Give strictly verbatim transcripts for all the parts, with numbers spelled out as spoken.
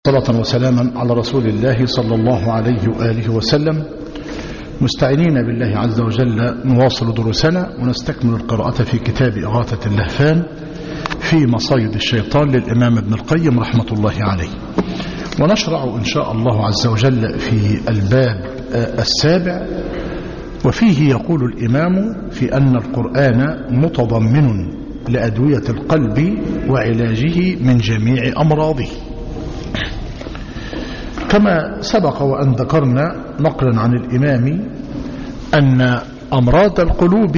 صلاة وسلاما على رسول الله صلى الله عليه وآله وسلم. مستعينين بالله عز وجل نواصل دروسنا ونستكمل القراءة في كتاب إغاثة اللهفان في مصايد الشيطان للإمام ابن القيم رحمة الله عليه، ونشرع إن شاء الله عز وجل في الباب السابع، وفيه يقول الإمام في أن القرآن متضمن لأدوية القلب وعلاجه من جميع أمراضه، كما سبق وأن ذكرنا نقلا عن الإمام أن أمراض القلوب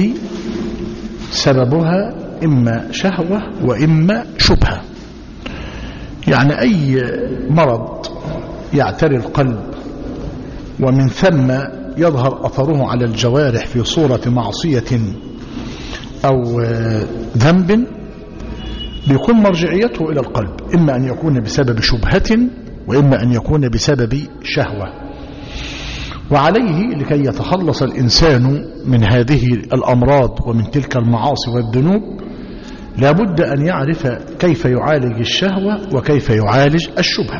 سببها إما شهوة وإما شبهة. يعني أي مرض يعتري القلب ومن ثم يظهر أثره على الجوارح في صورة معصية أو ذنب بيكون مرجعيته إلى القلب، إما أن يكون بسبب شبهة وإما أن يكون بسبب شهوة. وعليه لكي يتخلص الإنسان من هذه الأمراض ومن تلك المعاصي والذنوب لابد أن يعرف كيف يعالج الشهوة وكيف يعالج الشبهة.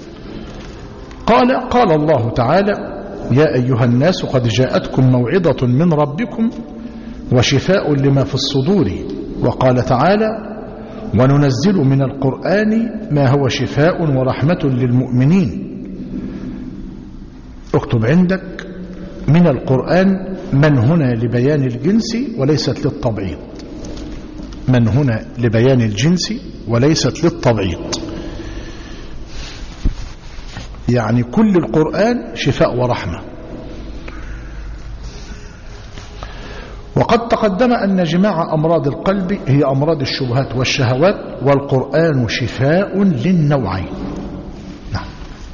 قال قال الله تعالى: يا أيها الناس قد جاءتكم موعظة من ربكم وشفاء لما في الصدور. وقال تعالى: وننزل من القرآن ما هو شفاء ورحمة للمؤمنين. اكتب عندك من القرآن من هنا لبيان الجنس وليست للتبعيض، من هنا لبيان الجنس وليست للتبعيض، يعني كل القرآن شفاء ورحمة. وقد تقدم أن جماع أمراض القلب هي أمراض الشبهات والشهوات، والقرآن شفاء للنوعين. نعم.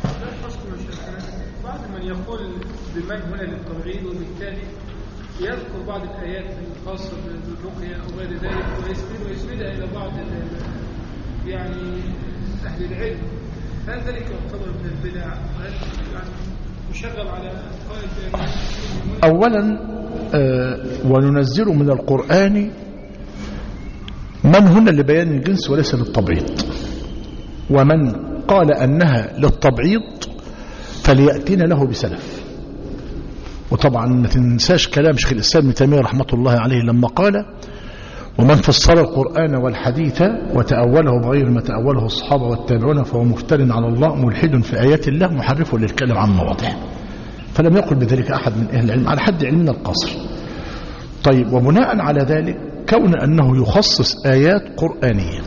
بعض من يقول بمن هنا للتبعيض وبالتالي يذكر بعض الآيات الخاصة بالرقية أو غير ذلك ويسند ويسندها إلى بعض يعني أهل العلم، فهل ذلك يعتبر من البدع؟ يعني مشغل على قائد أولا آه وننزل من القرآن من هنا لبيان الجنس وليس للتبعيض، ومن قال أنها للتبعيض فليأتينا له بسلف. وطبعا ما تنساش كلام شيخ الإسلام ابن تيمية رحمة الله عليه لما قال: ومن فسر القرآن والحديث وتأوله بغير ما تأوله الصحابة والتابعون فهو مفتر على الله ملحد في آيات الله محرف للكلام عن مواضعه. فلم يقل بذلك أحد من أهل العلم على حد علمنا القصر. طيب، وبناء على ذلك كون أنه يخصص آيات قرآنية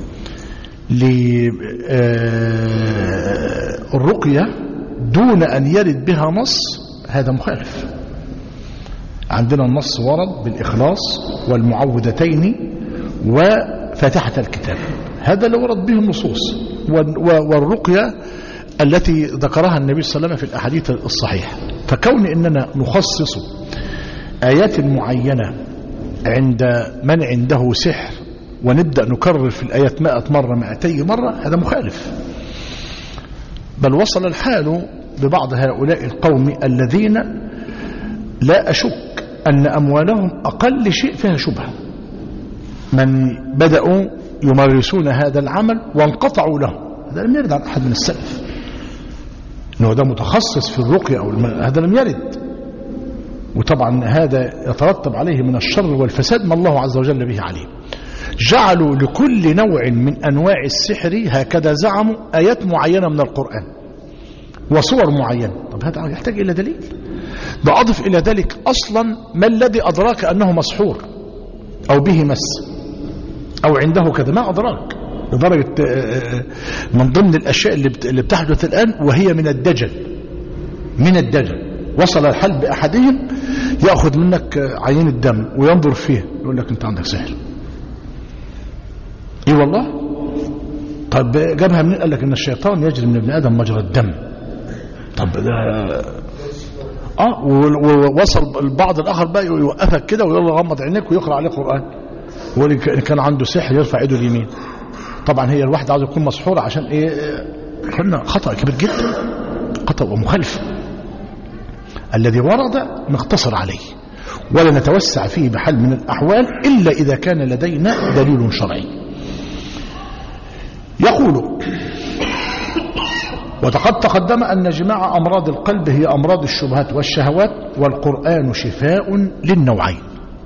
للرقية دون أن يرد بها نص هذا مخالف. عندنا النص ورد بالإخلاص والمعوذتين وفاتحة الكتاب، هذا اللي ورد به النصوص. والرقية التي ذكرها النبي صلى الله عليه وسلم في الأحاديث الصحيحة. فكون إننا نخصص آيات معينة عند من عنده سحر ونبدأ نكرر في الآيات مائة مرة مائتي مرة هذا مخالف. بل وصل الحال ببعض هؤلاء القوم الذين لا أشك أن أموالهم أقل شيء فيها شبهة، من بدأوا يمارسون هذا العمل وانقطعوا له. هذا لم يرد عن أحد من السلف أنه ده متخصص في الرقية أو هذا لم يرد. وطبعا هذا يترتب عليه من الشر والفساد ما الله عز وجل به عليه. جعلوا لكل نوع من أنواع السحر هكذا زعموا آيات معينة من القرآن وصور معينة. طب هذا يحتاج إلى دليل. ده أضف إلى ذلك أصلا ما الذي أدراك أنه مسحور أو به مس أو عنده كذا؟ ما أدراك. لدرجة من ضمن الأشياء اللي بتحدث الآن وهي من الدجل، من الدجل وصل الحال بأحدهم يأخذ منك عين الدم وينظر فيه يقول لك أنت عندك سحر. إيه والله. طب جابها منين؟ قال لك إن الشيطان يجري من ابن آدم مجرى الدم. طب ده آه ووصل البعض الآخر بقى يوقفك كده ويقول له غمض عينيك ويقرأ عليه قرآن، واللي كان عنده سحر يرفع يده اليمين. طبعا هي الواحد عاوز يكون مسحور عشان ايه؟ قلنا خطأ كبير جدا، خطأ ومخالف. الذي ورد نقتصر عليه ولا نتوسع فيه بحال من الأحوال إلا إذا كان لدينا دليل شرعي. يقول وقد تقدم أن جماع أمراض القلب هي أمراض الشبهات والشهوات، والقرآن شفاء للنوعين.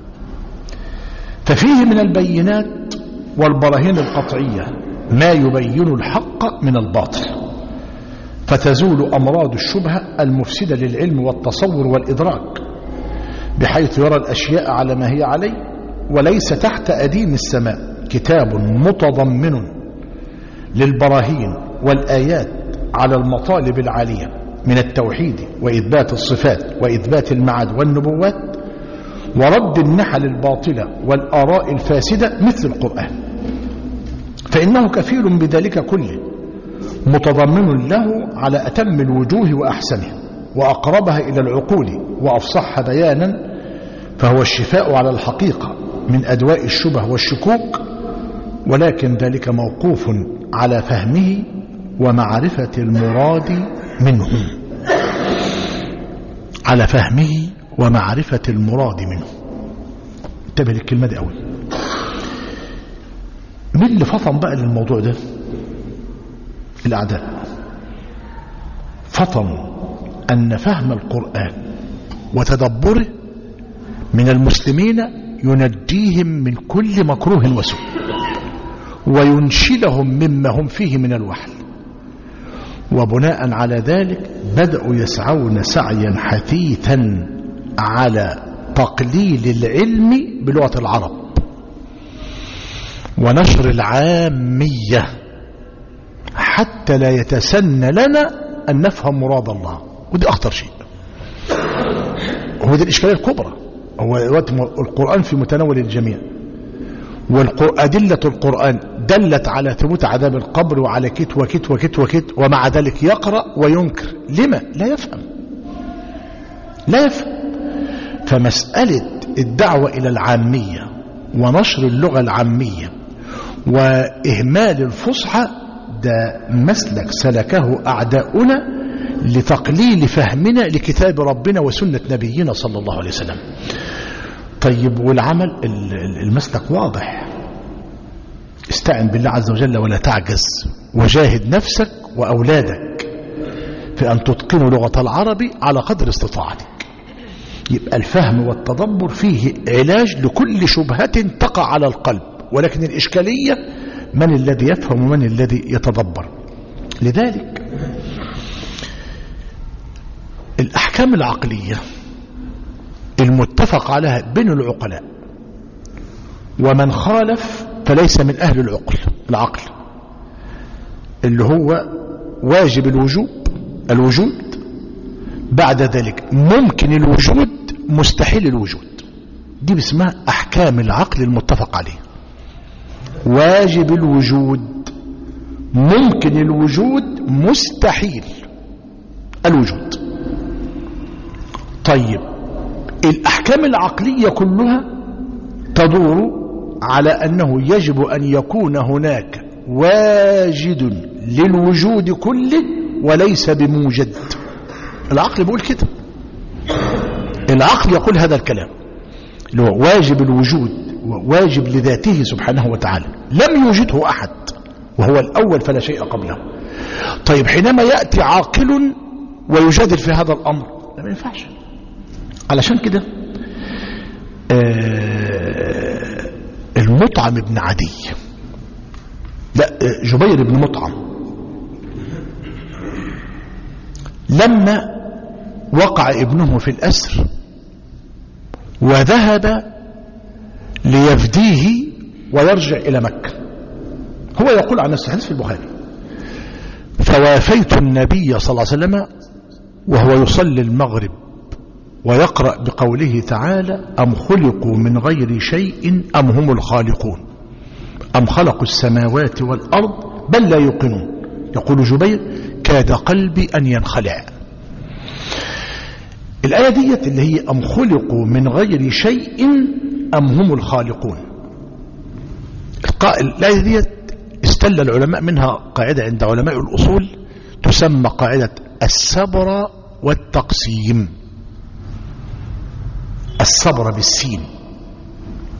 ففيه من البينات والبراهين القطعية ما يبين الحق من الباطل، فتزول أمراض الشبهة المفسدة للعلم والتصور والإدراك، بحيث يرى الأشياء على ما هي عليه وليس تحت أديم السماء. كتاب متضمن للبراهين والآيات على المطالب العالية من التوحيد وإثبات الصفات وإثبات المعاد والنبوات ورد النحل الباطلة والآراء الفاسدة مثل القرآن، فإنه كفيل بذلك كله، متضمن له على أتم الوجوه وأحسنه وأقربها إلى العقول وأفصحها بيانا، فهو الشفاء على الحقيقة من أدواء الشبه والشكوك، ولكن ذلك موقوف على فهمه ومعرفة المراد منه، على فهمه ومعرفة المراد منه. انتبه للكلمة دي قوي. مين اللي فطن بقى للموضوع ده؟ الأعداء. فطن أن فهم القرآن وتدبره من المسلمين ينجيهم من كل مكروه وسوء، وينشلهم مما هم فيه من الوحل، وبناء على ذلك بدأوا يسعون سعيا حثيثا على تقليل العلم بلغة العرب ونشر العامية حتى لا يتسنى لنا أن نفهم مراد الله، ودي أخطر شيء، وهو دي الإشكالية الكبرى. هو القرآن في متناول الجميع، وأدلة القرآن دلت على ثبوت عذاب القبر وعلى كت وكت وكت وكت، ومع ذلك يقرأ وينكر. لما؟ لا يفهم، لا يفهم. فمسألة الدعوة إلى العامية ونشر اللغة العامية وإهمال الفصحى ده مسلك سلكه أعداؤنا لتقليل فهمنا لكتاب ربنا وسنة نبينا صلى الله عليه وسلم. طيب والعمل؟ المسلك واضح. استعن بالله عز وجل ولا تعجز، وجاهد نفسك وأولادك في أن تتقنوا لغة العربي على قدر استطاعتك. يبقى الفهم والتدبر فيه علاج لكل شبهة تقع على القلب، ولكن الإشكالية من الذي يفهم ومن الذي يتدبر. لذلك الأحكام العقلية المتفق عليها بين العقلاء، ومن خالف فليس من أهل العقل العقل اللي هو واجب الوجوب الوجود، بعد ذلك ممكن الوجود، مستحيل الوجود. دي باسمها أحكام العقل المتفق عليه. واجب الوجود، ممكن الوجود، مستحيل الوجود. طيب الأحكام العقلية كلها تدور على أنه يجب أن يكون هناك واجد للوجود كله وليس بموجد. العقل بيقول كده، العقل يقول هذا الكلام اللي هو واجب الوجود، واجب لذاته سبحانه وتعالى، لم يوجده أحد وهو الأول فلا شيء قبله. طيب حينما يأتي عاقل ويجادل في هذا الأمر، لا ما ينفعش. علشان كده آه المطعم ابن عدي، لا جبير بن مطعم، لما وقع ابنه في الأسر وذهب ليفديه ويرجع إلى مكة، هو يقول عن نفسه، حديث في البخاري: فوافيت النبي صلى الله عليه وسلم وهو يصلي المغرب ويقرأ بقوله تعالى: أم خلقوا من غير شيء أم هم الخالقون أم خلقوا السماوات والأرض بل لا يوقنون. يقول جبير: كاد قلبي أن ينخلع. الآية ديت اللي هي أم خلقوا من غير شيء أم هم الخالقون، الآية ديت استل العلماء منها قاعدة عند علماء الأصول تسمى قاعدة السبر والتقسيم. الصبر بالسين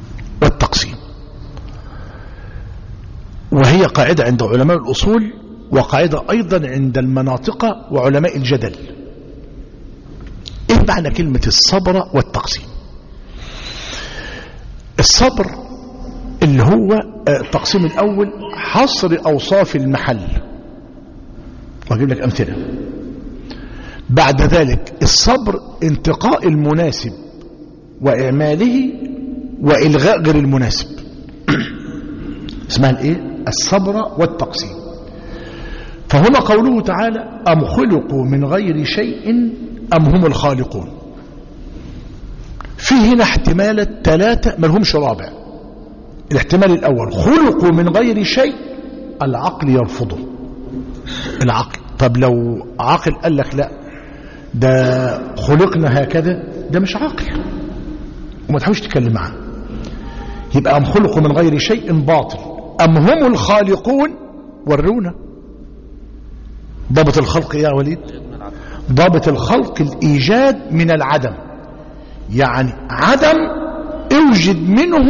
والتقسيم، وهي قاعدة عند علماء الأصول وقاعدة أيضا عند المناطق وعلماء الجدل. إيه معنى كلمة الصبر والتقسيم؟ الصبر اللي هو التقسيم الأول حصر أوصاف المحل، وأجيب لك أمثلة. بعد ذلك الصبر انتقاء المناسب وإعماله وإلغاء غير المناسب. اسمها الايه؟ الصبر والتقسيم. فهنا قوله تعالى أم خلقوا من غير شيء أم هم الخالقون، في هنا احتمالات ثلاثة ما لهمش رابع. الاحتمال الأول خلقوا من غير شيء، العقل يرفضه. العقل، طب لو عقل قال لك لا ده خلقنا هكذا، ده مش عقل وما تحاولش تتكلم معاه. يبقى أم خلقوا من غير شيء باطل، أم هم الخالقون ورونا. ضابط الخلق يا وليد، ضابط الخلق الإيجاد من العدم، يعني عدم اوجد منه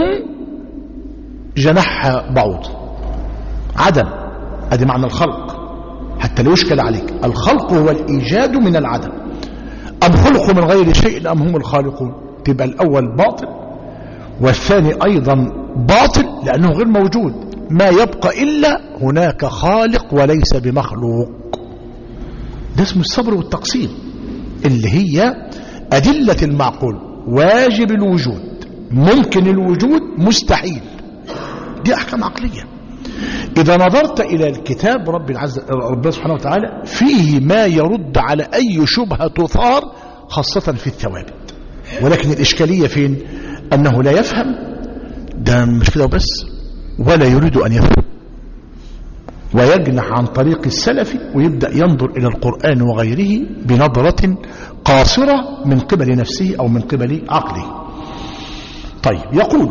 جناح بعوض. عدم، ادي معنى الخلق حتى لا يشكل عليك. الخلق هو الإيجاد من العدم. أم خلقوا من غير شيء أم هم الخالقون، تبقى الأول باطل والثاني أيضا باطل لأنه غير موجود. ما يبقى إلا هناك خالق وليس بمخلوق. ده اسمه الصبر والتقسيم، اللي هي أدلة المعقول، واجب الوجود، ممكن الوجود، مستحيل. دي أحكام عقلية. إذا نظرت إلى الكتاب رب العز ربنا سبحانه وتعالى فيه ما يرد على أي شبهة تثار، خاصة في الثوابت. ولكن الإشكالية فين؟ أنه لا يفهم، ده مش كده وبس، ولا يريد أن يفهم، ويجنح عن طريق السلف ويبدأ ينظر إلى القرآن وغيره بنظرة قاصرة من قبل نفسه أو من قبل عقله. طيب، يقول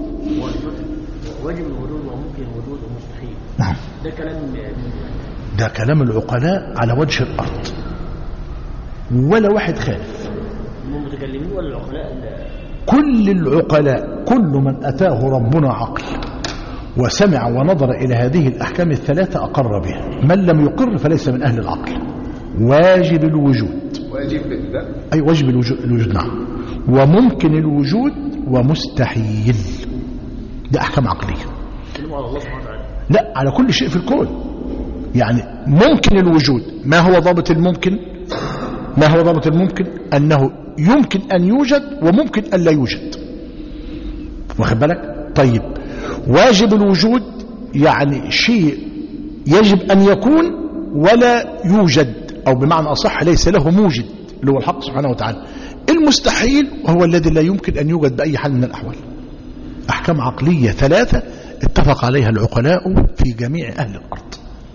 واجب الوجود وممكن الوجود ومستحيل. نعم، ده كلام ده كلام العقلاء على وجه الأرض، ولا واحد خالف. المتكلمين ولا العقلاء؟ كل العقلاء، كل من أتاه ربنا عقل وسمع ونظر إلى هذه الأحكام الثلاثة أقر بها. من لم يقر فليس من أهل العقل. واجب الوجود، واجب ده أي واجب الوجود, الوجود نعم، وممكن الوجود ومستحيل. ده أحكام عقلية. على الله سبحانه وتعالى؟ لا، على كل شيء في الكون. يعني ممكن الوجود، ما هو ضابط الممكن؟ ما هو ضابط الممكن؟ أنه يمكن أن يوجد وممكن أن لا يوجد. واخد بالك؟ طيب، واجب الوجود يعني شيء يجب أن يكون ولا يوجد، أو بمعنى أصح ليس له موجد، اللي هو الحق سبحانه وتعالى. المستحيل وهو الذي لا يمكن أن يوجد بأي حال من الأحوال. أحكام عقلية ثلاثة اتفق عليها العقلاء في جميع أهل الأرض.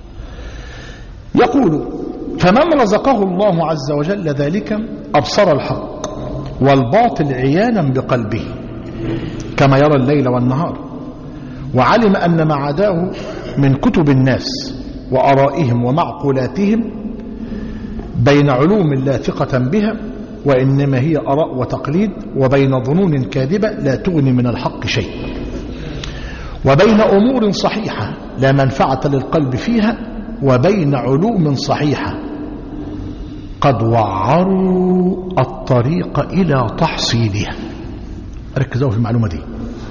يقول فمن رزقه الله عز وجل ذلك أبصر الحق والباطل عيانا بقلبه كما يرى الليل والنهار، وعلم أن ما عداه من كتب الناس وأرائهم ومعقولاتهم بين علوم لا ثقة بها وإنما هي أراء وتقليد، وبين ظنون كاذبة لا تغني من الحق شيء، وبين أمور صحيحة لا منفعة للقلب فيها، وبين علوم صحيحة قد وعروا الطريق إلى تحصيلها. ركزوا في المعلومة دي.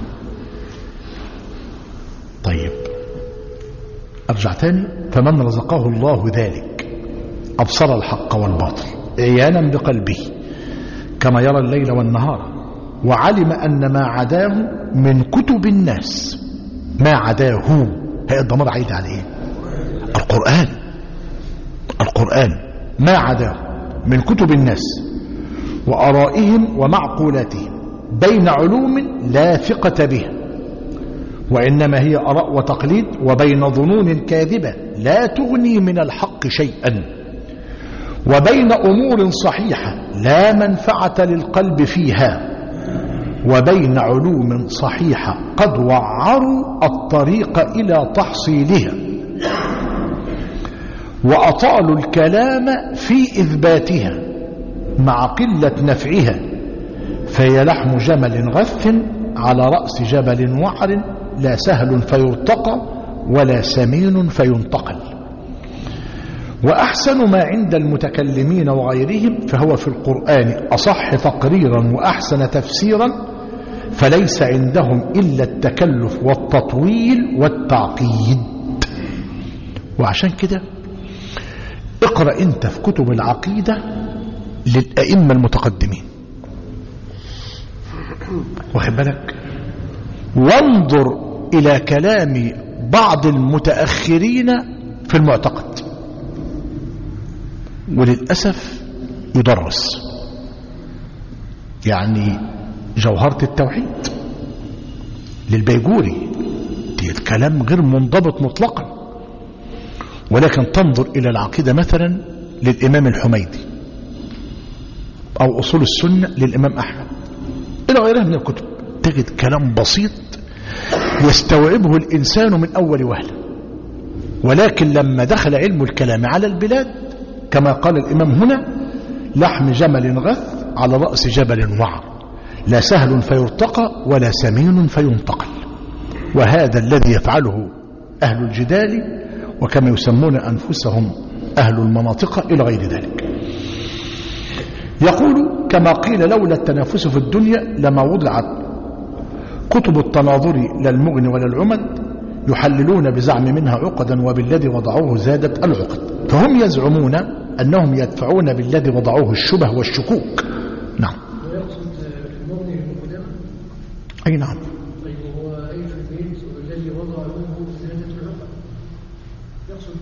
طيب، أرجع تاني. فمن رزقه الله ذلك أبصر الحق والباطل عيانا بقلبه كما يرى الليل والنهار، وعلم أن ما عداه من كتب الناس، ما عداه هي الضمير عايد على ايه؟ القرآن. القرآن ما عداه من كتب الناس وأرائهم ومعقولاتهم بين علوم لا ثقة بها وإنما هي أراء وتقليد، وبين ظنون كاذبة لا تغني من الحق شيئا، وبين أمور صحيحة لا منفعة للقلب فيها، وبين علوم صحيحة قد وعروا الطريق إلى تحصيلها، وأطالوا الكلام في إثباتها مع قلة نفعها، فهي لحم جمل غث على رأس جبل وعر، لا سهل فيرتقى ولا سمين فينتقل. وأحسن ما عند المتكلمين وغيرهم فهو في القرآن أصح تقريرا وأحسن تفسيرا، فليس عندهم إلا التكلف والتطويل والتعقيد. وعشان كده اقرأ انت في كتب العقيدة للأئمة المتقدمين، واخد بالك، وانظر إلى كلام بعض المتأخرين في المعتقد، وللأسف يدرس. يعني جوهرة التوحيد للبيجوري دي الكلام غير منضبط مطلقا، ولكن تنظر إلى العقيدة مثلا للإمام الحميدي أو أصول السنة للإمام أحمد إلى غيرها من الكتب، تجد كلام بسيط يستوعبه الإنسان من أول وهلة. ولكن لما دخل علم الكلام على البلاد كما قال الإمام هنا: لحم جمل غث على رأس جبل وعر، لا سهل فيرتقى ولا سمين فينتقل. وهذا الذي يفعله أهل الجدال، وكما يسمون أنفسهم أهل المناطق إلى غير ذلك. يقول: كما قيل لولا التنافس في الدنيا لما وضعت كتب التناظر لا المغني ولا العمد، يحللون بزعم منها عقدا وبالذي وضعوه زادت العقد. فهم يزعمون أنهم يدفعون بالذي وضعوه الشبه والشكوك. نعم. ويقصد المغني المقدمة؟ أي نعم. طيب هو أي البيت الذي وضعوه زادت العقد يقصد؟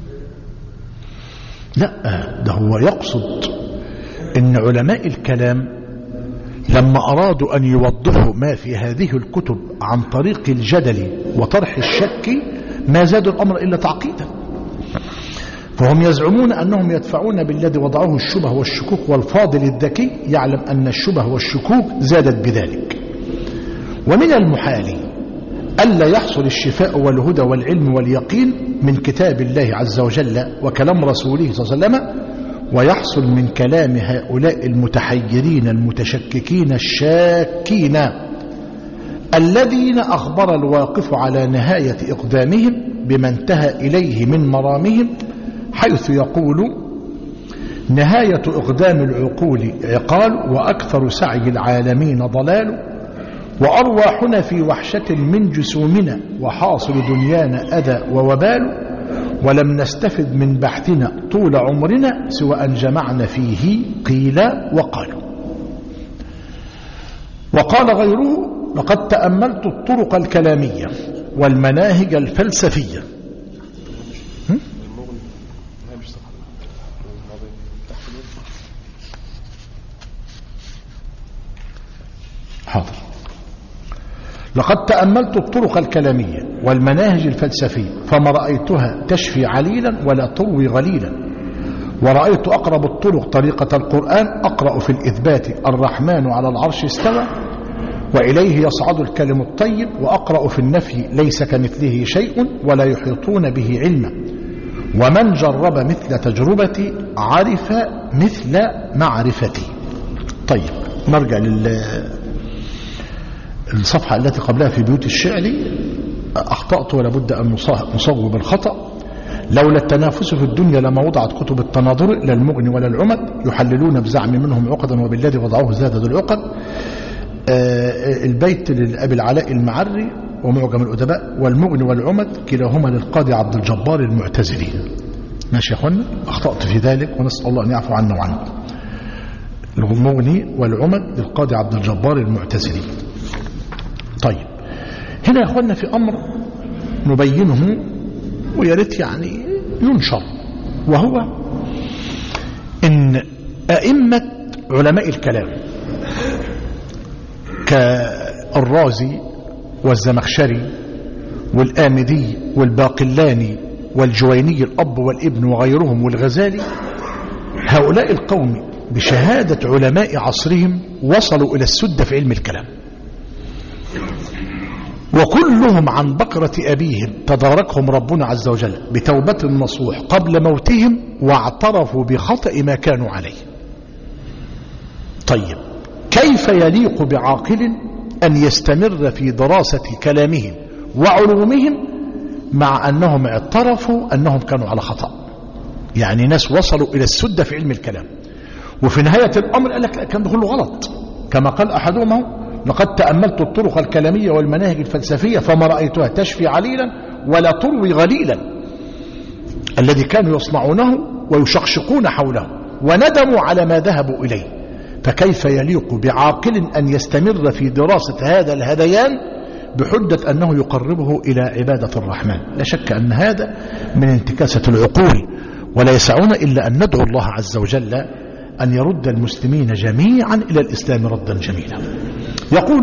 لا، ده هو يقصد إن علماء الكلام لما أرادوا أن يوضحوا ما في هذه الكتب عن طريق الجدل وطرح الشك ما زادوا الأمر إلا تعقيدا. فهم يزعمون أنهم يدفعون بالذي وضعه الشبه والشكوك، والفاضل الذكي يعلم أن الشبه والشكوك زادت بذلك. ومن المحال ألا يحصل الشفاء والهدى والعلم واليقين من كتاب الله عز وجل وكلام رسوله صلى الله عليه وسلم، ويحصل من كلام هؤلاء المتحيرين المتشككين الشاكين الذين أخبر الواقف على نهاية إقدامهم بما انتهى إليه من مرامهم، حيث يقول: نهاية إقدام العقول عقال، وأكثر سعي العالمين ضلال، وأرواحنا في وحشة من جسومنا، وحاصل دنيانا أذى ووبال، ولم نستفد من بحثنا طول عمرنا سوى أن جمعنا فيه قيل وقالوا. وقال غيره: لقد تأملت الطرق الكلامية والمناهج الفلسفية. حاضر. لقد تأملت الطرق الكلامية والمناهج الفلسفية فما رأيتها تشفي عليلا ولا تروي غليلا، ورأيت أقرب الطرق طريقة القرآن، أقرأ في الإثبات الرحمن على العرش استوى وإليه يصعد الكلم الطيب، وأقرأ في النفي ليس كمثله شيء ولا يحيطون به علما، ومن جرب مثل تجربتي عرف مثل معرفتي. طيب نرجع لل الصفحة التي قبلها في بيوت الشعر. أخطأت ولا بد أن نصوب الخطأ. لولا التنافس في الدنيا لما وضعت كتب التناظر لا المغني ولا العمد، يحللون بزعم منهم عقدا وبالذي وضعوه زادت العقد. آه البيت للأبي العلاء المعري ومعجم الأدباء. والمغني والعمد كلاهما للقاضي عبد الجبار المعتزلي. ماشي يا أخوانا، أخطأت في ذلك ونسأل الله أن يعفو عنا وعنه. المغني والعمد للقاضي عبد الجبار المعتزلي. طيب هنا يا أخوانا في أمر نبينه وياريت يعني ينشر، وهو إن أئمة علماء الكلام كالرازي والزمخشري والآمدي والباقلاني والجويني الأب والابن وغيرهم والغزالي، هؤلاء القوم بشهادة علماء عصرهم وصلوا إلى السدة في علم الكلام، وكلهم عن بكرة أبيهم تداركهم ربنا عز وجل بتوبة نصوح قبل موتهم، واعترفوا بخطأ ما كانوا عليه. طيب كيف يليق بعاقل أن يستمر في دراسة كلامهم وعلومهم مع أنهم اعترفوا أنهم كانوا على خطأ؟ يعني ناس وصلوا إلى السدة في علم الكلام، وفي نهاية الأمر قال لك الكلام ده كله غلط، كما قال أحدهم: لقد تأملت الطرق الكلامية والمناهج الفلسفية فما رأيتها تشفي عليلا ولا تروي غليلا، الذي كانوا يصنعونه ويشقشقون حوله، وندموا على ما ذهبوا إليه. فكيف يليق بعاقل أن يستمر في دراسة هذا الهذيان بحجة أنه يقربه إلى عبادة الرحمن؟ لا شك أن هذا من انتكاسة العقول، ولا يسعون إلا أن ندعو الله عز وجل أن يرد المسلمين جميعا إلى الإسلام ردا جميلا. يقول: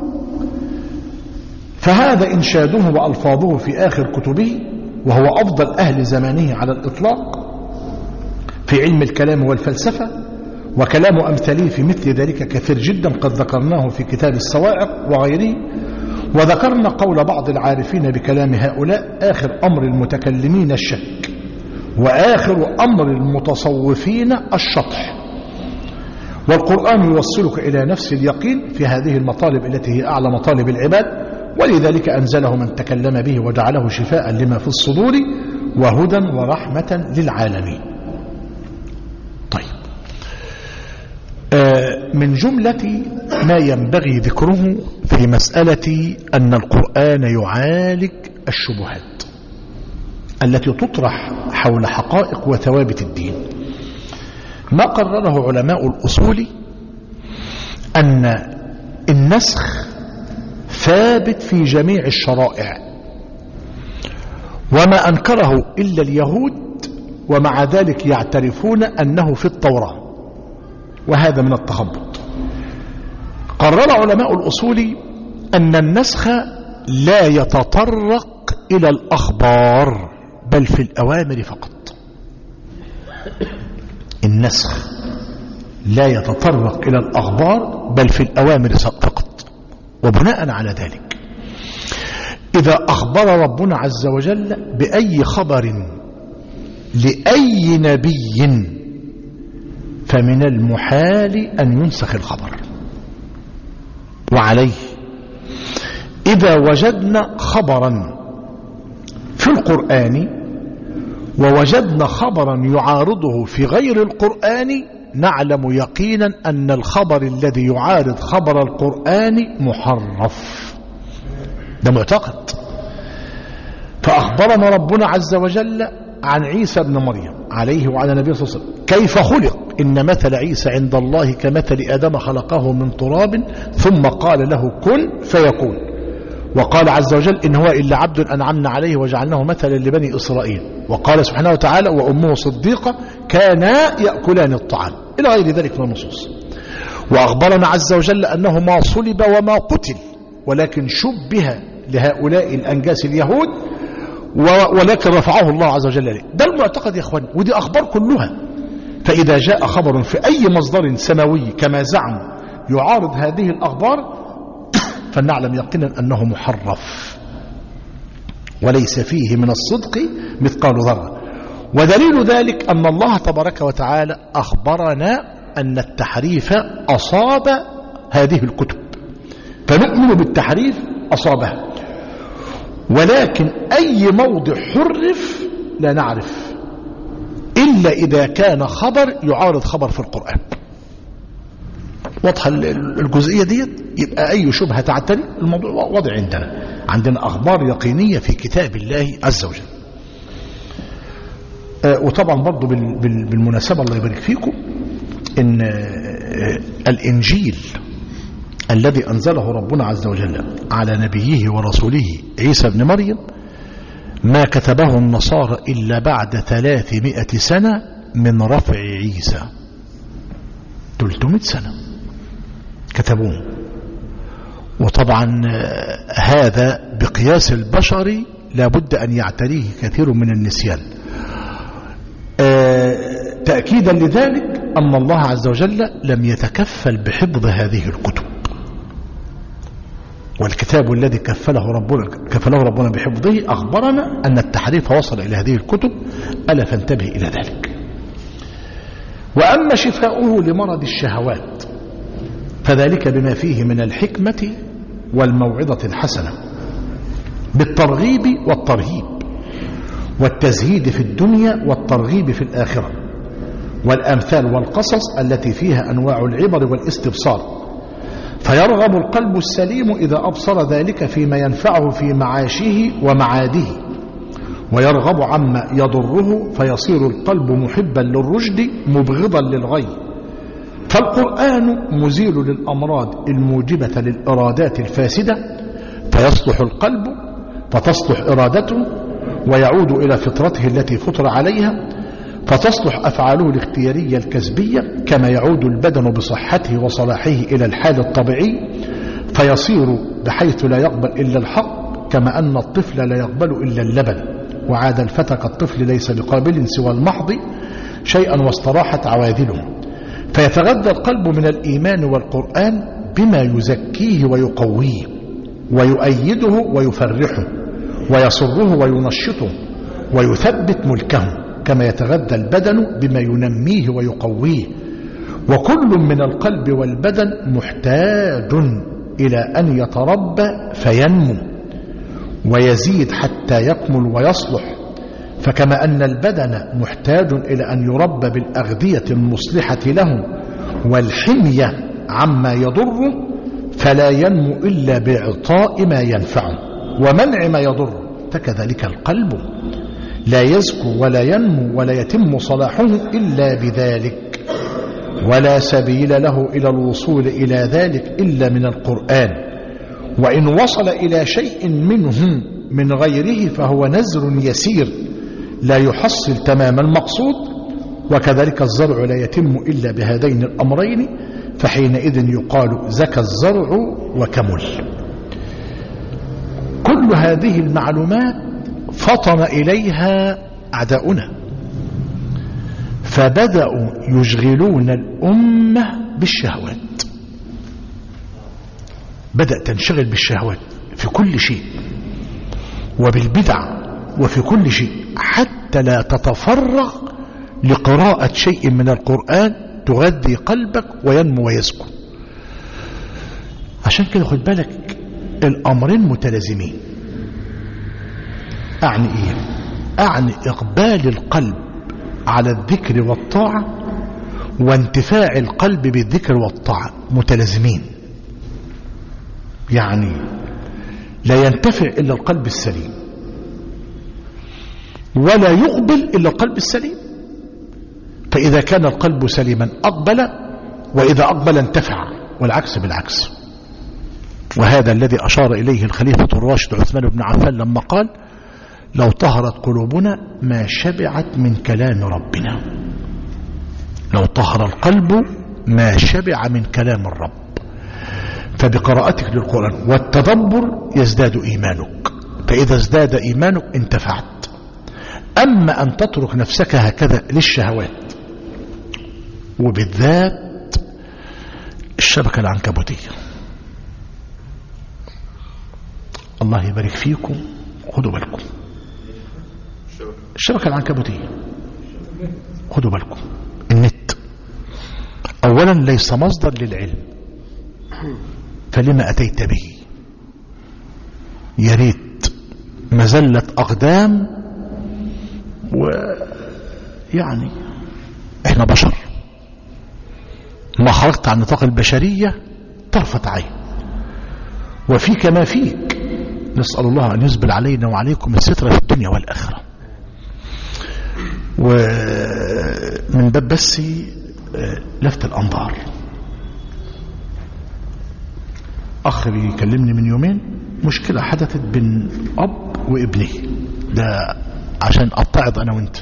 فهذا إنشاده وألفاظه في آخر كتبه، وهو أفضل أهل زمانه على الإطلاق في علم الكلام والفلسفة، وكلام أمثاله في مثل ذلك كثير جدا، قد ذكرناه في كتاب الصواعق وغيره. وذكرنا قول بعض العارفين بكلام هؤلاء: آخر أمر المتكلمين الشك، وآخر أمر المتصوفين الشطح. والقرآن يوصلك إلى نفس اليقين في هذه المطالب التي هي أعلى مطالب العباد، ولذلك أنزله من تكلم به وجعله شفاء لما في الصدور وهدى ورحمة للعالمين. طيب، من جملة ما ينبغي ذكره في مسألة أن القرآن يعالج الشبهات التي تطرح حول حقائق وثوابت الدين، ما قرره علماء الأصول أن النسخ ثابت في جميع الشرائع، وما أنكره إلا اليهود، ومع ذلك يعترفون أنه في التوراة، وهذا من التخبط. قرر علماء الأصول أن النسخ لا يتطرق إلى الأخبار بل في الأوامر فقط. النسخ لا يتطرق إلى الأخبار بل في الأوامر فقط. وبناء على ذلك إذا أخبر ربنا عز وجل بأي خبر لأي نبي فمن المحال أن ينسخ الخبر. وعليه إذا وجدنا خبرا في القرآن ووجدنا خبرا يعارضه في غير القرآن، نعلم يقينا أن الخبر الذي يعارض خبر القرآن محرف. ده معتقد. فأخبرنا ربنا عز وجل عن عيسى بن مريم عليه وعلى النبي صلى الله عليه وسلم كيف خلق: إن مثل عيسى عند الله كمثل آدم خلقه من تراب ثم قال له كن فيكون. وقال عز وجل: إن هو إلا عبد أنعمنا عليه وجعلناه مثلا لبني إسرائيل. وقال سبحانه وتعالى: وأمه صديقة كانا يأكلان الطعام، إلى غير ذلك من النصوص. وأخبرنا عز وجل أنه ما صلب وما قتل، ولكن شبه لهؤلاء الأنجاس اليهود، ولكن رفعه الله عز وجل له. ده المعتقد يا أخواني، ودي أخبار كلها. فإذا جاء خبر في أي مصدر سماوي كما زعم يعارض هذه الأخبار فلنعلم يقينا أنه محرف وليس فيه من الصدق مثقال ذرة. ودليل ذلك أن الله تبارك وتعالى أخبرنا أن التحريف أصاب هذه الكتب، فنؤمن بالتحريف أصابها، ولكن أي موضع حرف لا نعرف إلا إذا كان خبر يعارض خبر في القرآن. واضحة الجزئية دي؟ يبقى أي شبهة تعتري الموضوع واضح عندنا. عندنا أخبار يقينية في كتاب الله عز وجل. آه وطبعا برضو بالمناسبة الله يبارك فيكم إن آه الإنجيل الذي أنزله ربنا عز وجل على نبيه ورسوله عيسى بن مريم ما كتبه النصارى إلا بعد ثلاثمائة سنة من رفع عيسى. ثلاثمائة سنة كتبوه. وطبعا هذا بقياس البشر لابد أن يعتريه كثير من النسيان. تأكيدا لذلك أن الله عز وجل لم يتكفل بحفظ هذه الكتب، والكتاب الذي كفله ربنا, كفله ربنا بحفظه أخبرنا أن التحريف وصل إلى هذه الكتب، ألا فانتبه إلى ذلك. وأما شفاؤه لمرض الشهوات فذلك بما فيه من الحكمة والموعظة الحسنة بالترغيب والترهيب، والتزهيد في الدنيا والترغيب في الآخرة، والأمثال والقصص التي فيها أنواع العبر والاستبصار، فيرغب القلب السليم إذا أبصر ذلك فيما ينفعه في معاشه ومعاده، ويرغب عما يضره، فيصير القلب محبا للرشد مبغضا للغي. فالقرآن مزيل للأمراض الموجبة للإرادات الفاسدة، فيصلح القلب فتصلح إرادته ويعود إلى فطرته التي فطر عليها، فتصلح أفعاله الاختيارية الكسبية، كما يعود البدن بصحته وصلاحه إلى الحال الطبيعي، فيصير بحيث لا يقبل إلا الحق، كما أن الطفل لا يقبل إلا اللبن، وعاد الفتى كالطفل ليس بقابل سوى المحض شيئا واستراحت عواذله. فيتغذى القلب من الإيمان والقرآن بما يزكيه ويقويه ويؤيده ويفرحه ويسره وينشطه ويثبت ملكه، كما يتغذى البدن بما ينميه ويقويه. وكل من القلب والبدن محتاج إلى أن يتربى فينمو ويزيد حتى يكمل ويصلح. فكما أن البدن محتاج إلى أن يربى بالأغذية المصلحة له والحمية عما يضره، فلا ينمو إلا بإعطاء ما ينفعه ومنع ما يضره، فكذلك القلب لا يزكو ولا ينمو ولا يتم صلاحه إلا بذلك، ولا سبيل له إلى الوصول إلى ذلك إلا من القرآن، وإن وصل إلى شيء منه من غيره فهو نزر يسير لا يحصل تمام المقصود. وكذلك الزرع لا يتم إلا بهذين الأمرين، فحينئذ يقال زكى الزرع وكمل. كل هذه المعلومات فطن إليها أعداؤنا، فبدأوا يشغلون الأمة بالشهوات، بدأ تنشغل بالشهوات في كل شيء وبالبدع وفي كل شيء، حتى لا تتفرغ لقراءة شيء من القرآن تغذي قلبك وينمو ويزكو. عشان كده خد بالك الأمرين متلازمين. أعني إيه؟ أعني إقبال القلب على الذكر والطاعة وانتفاع القلب بالذكر والطاعة متلازمين، يعني لا ينتفع إلا القلب السليم ولا يقبل إلا القلب السليم. فإذا كان القلب سليما أقبل، وإذا أقبل انتفع، والعكس بالعكس. وهذا الذي أشار إليه الخليفة الراشد عثمان بن عفان لما قال: لو طهرت قلوبنا ما شبعت من كلام ربنا. لو طهر القلب ما شبع من كلام الرب. فبقراءتك للقرآن والتدبر يزداد إيمانك، فإذا ازداد إيمانك انتفعت. أما أن تترك نفسك هكذا للشهوات، وبالذات الشبكة العنكبوتية، الله يبارك فيكم، خدوا بالكم الشبكة العنكبوتية، خدوا بالكم. النت أولا ليس مصدر للعلم، فلما أتيت به؟ يريد مزلة أقدام، ويعني احنا بشر، ما خرجت عن نطاق البشرية طرفة عين، وفيك ما فيك. نسأل الله أن يسبل علينا وعليكم الستر في الدنيا والآخرة. ومن باب بس لفت الأنظار، أخ بيكلمني من يومين مشكلة حدثت بين أب وابنه، ده عشان أتعظ أنا وانت.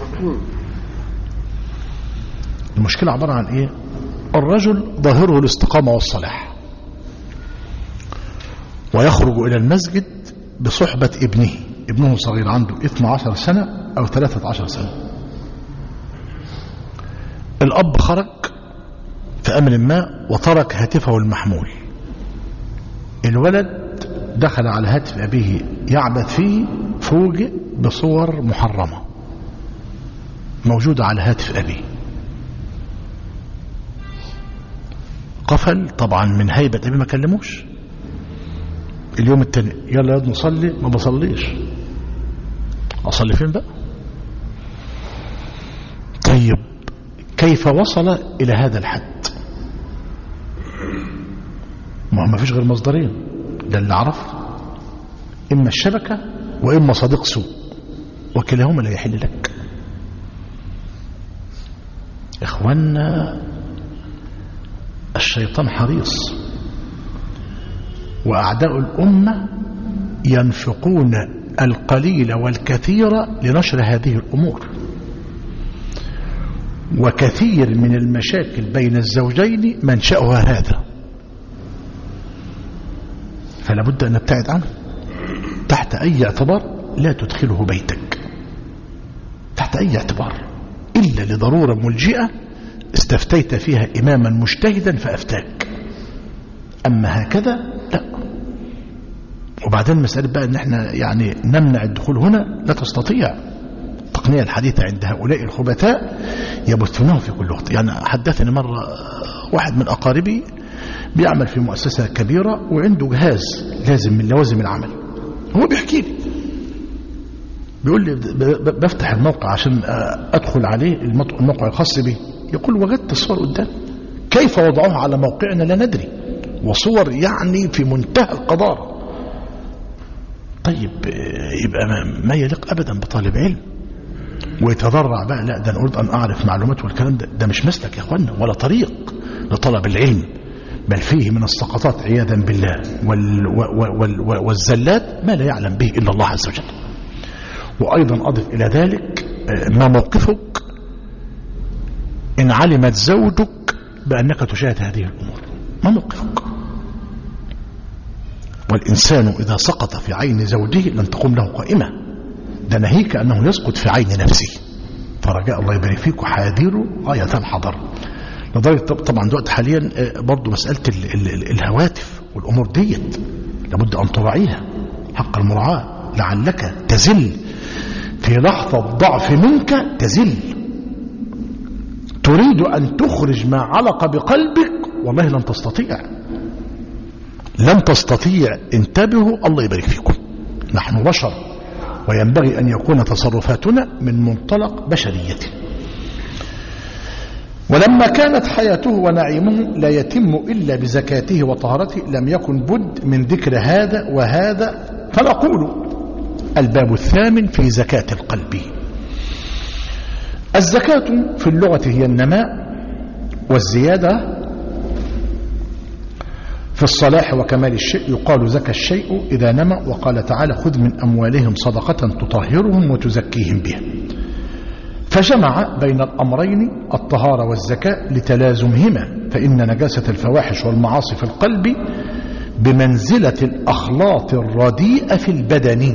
المشكلة عبارة عن إيه؟ الرجل ظاهره الاستقامة والصلاح، ويخرج إلى المسجد بصحبة ابنه، ابنه صغير عنده اثنتي عشرة سنة أو ثلاثة عشر سنة. الأب خرج في أمر ما وترك هاتفه المحمول. الولد دخل على هاتف أبيه يعبث فيه، فوجئ بصور محرمة موجودة على هاتف أبيه. قفل طبعا من هيبة أبيه، ما كلموش. اليوم التاني يلا يا ابني صلي، ما بصليش. أصلي فين بقى؟ طيب كيف وصل إلى هذا الحد؟ ما فيش غير مصدرين، ده اللي عرف، إما الشبكة وإما صديق سوء، وكلاهما لا يحل لك. إخواننا الشيطان حريص، وأعداء الأمة ينفقون القليل والكثير لنشر هذه الأمور، وكثير من المشاكل بين الزوجين منشأها هذا، فلا بد أن نبتعد عنه تحت أي اعتبار. لا تدخله بيتك تحت أي اعتبار إلا لضرورة ملجئة استفتيت فيها إماما مجتهدا فأفتاك، أما هكذا لا. وبعدين مسألة بقى أن احنا يعني نمنع الدخول هنا، لا تستطيع. التقنية الحديثة عند هؤلاء الخبثاء يبثونه في كل وقت. يعني حدثني مرة واحد من أقاربي بيعمل في مؤسسة كبيرة وعنده جهاز لازم من لوازم العمل، هو بيحكي لي بيقول لي بفتح الموقع عشان أدخل عليه، الموقع الخاص به، يقول وجدت الصور قدام، كيف وضعوها على موقعنا لا ندري، وصور يعني في منتهى القذارة. طيب يبقى ما يليق أبدا بطالب علم ويتضرع بقى، لا ده أنا أريد أن أعرف معلومات والكلام ده، ده مش مسلك يا أخوانا ولا طريق لطلب العلم، بل فيه من السقطات عياذا بالله وال وال وال والزلات ما لا يعلم به إلا الله عز وجل. وأيضا أضف إلى ذلك ما موقفك إن علمت زوجك بأنك تشاهد هذه الأمور، ما موقفك؟ والإنسان إذا سقط في عين زوجه لن تقوم له قائمة، ده ناهيك أنه يسقط في عين نفسه. فرجاء الله يبارك فيك وحاذروا غاية الحذر. لدرجة طبعا دلوقتي حاليا برضو مسألة ال ال الهواتف والأمور ديت لابد أن تراعيها حق المراعاة، لعلك تزل في لحظة ضعف منك، تزل تريد أن تخرج ما علق بقلبك، والله لن تستطيع، لن تستطيع. انتبهوا الله يبارك فيكم، نحن بشر وينبغي أن يكون تصرفاتنا من منطلق بشريته. ولما كانت حياته ونعيمه لا يتم إلا بزكاته وطهارته لم يكن بد من ذكر هذا وهذا، فنقول الباب الثامن في زكاة القلب. الزكاة في اللغة هي النماء والزيادة في الصلاح وكمال الشيء، يقال زكى الشيء إذا نمى، وقال تعالى خذ من أموالهم صدقة تطهرهم وتزكيهم بها. فجمع بين الأمرين الطهارة والزكاة لتلازمهما، فإن نجاسة الفواحش والمعاصي في القلب بمنزلة الأخلاط الرديئة في البدن،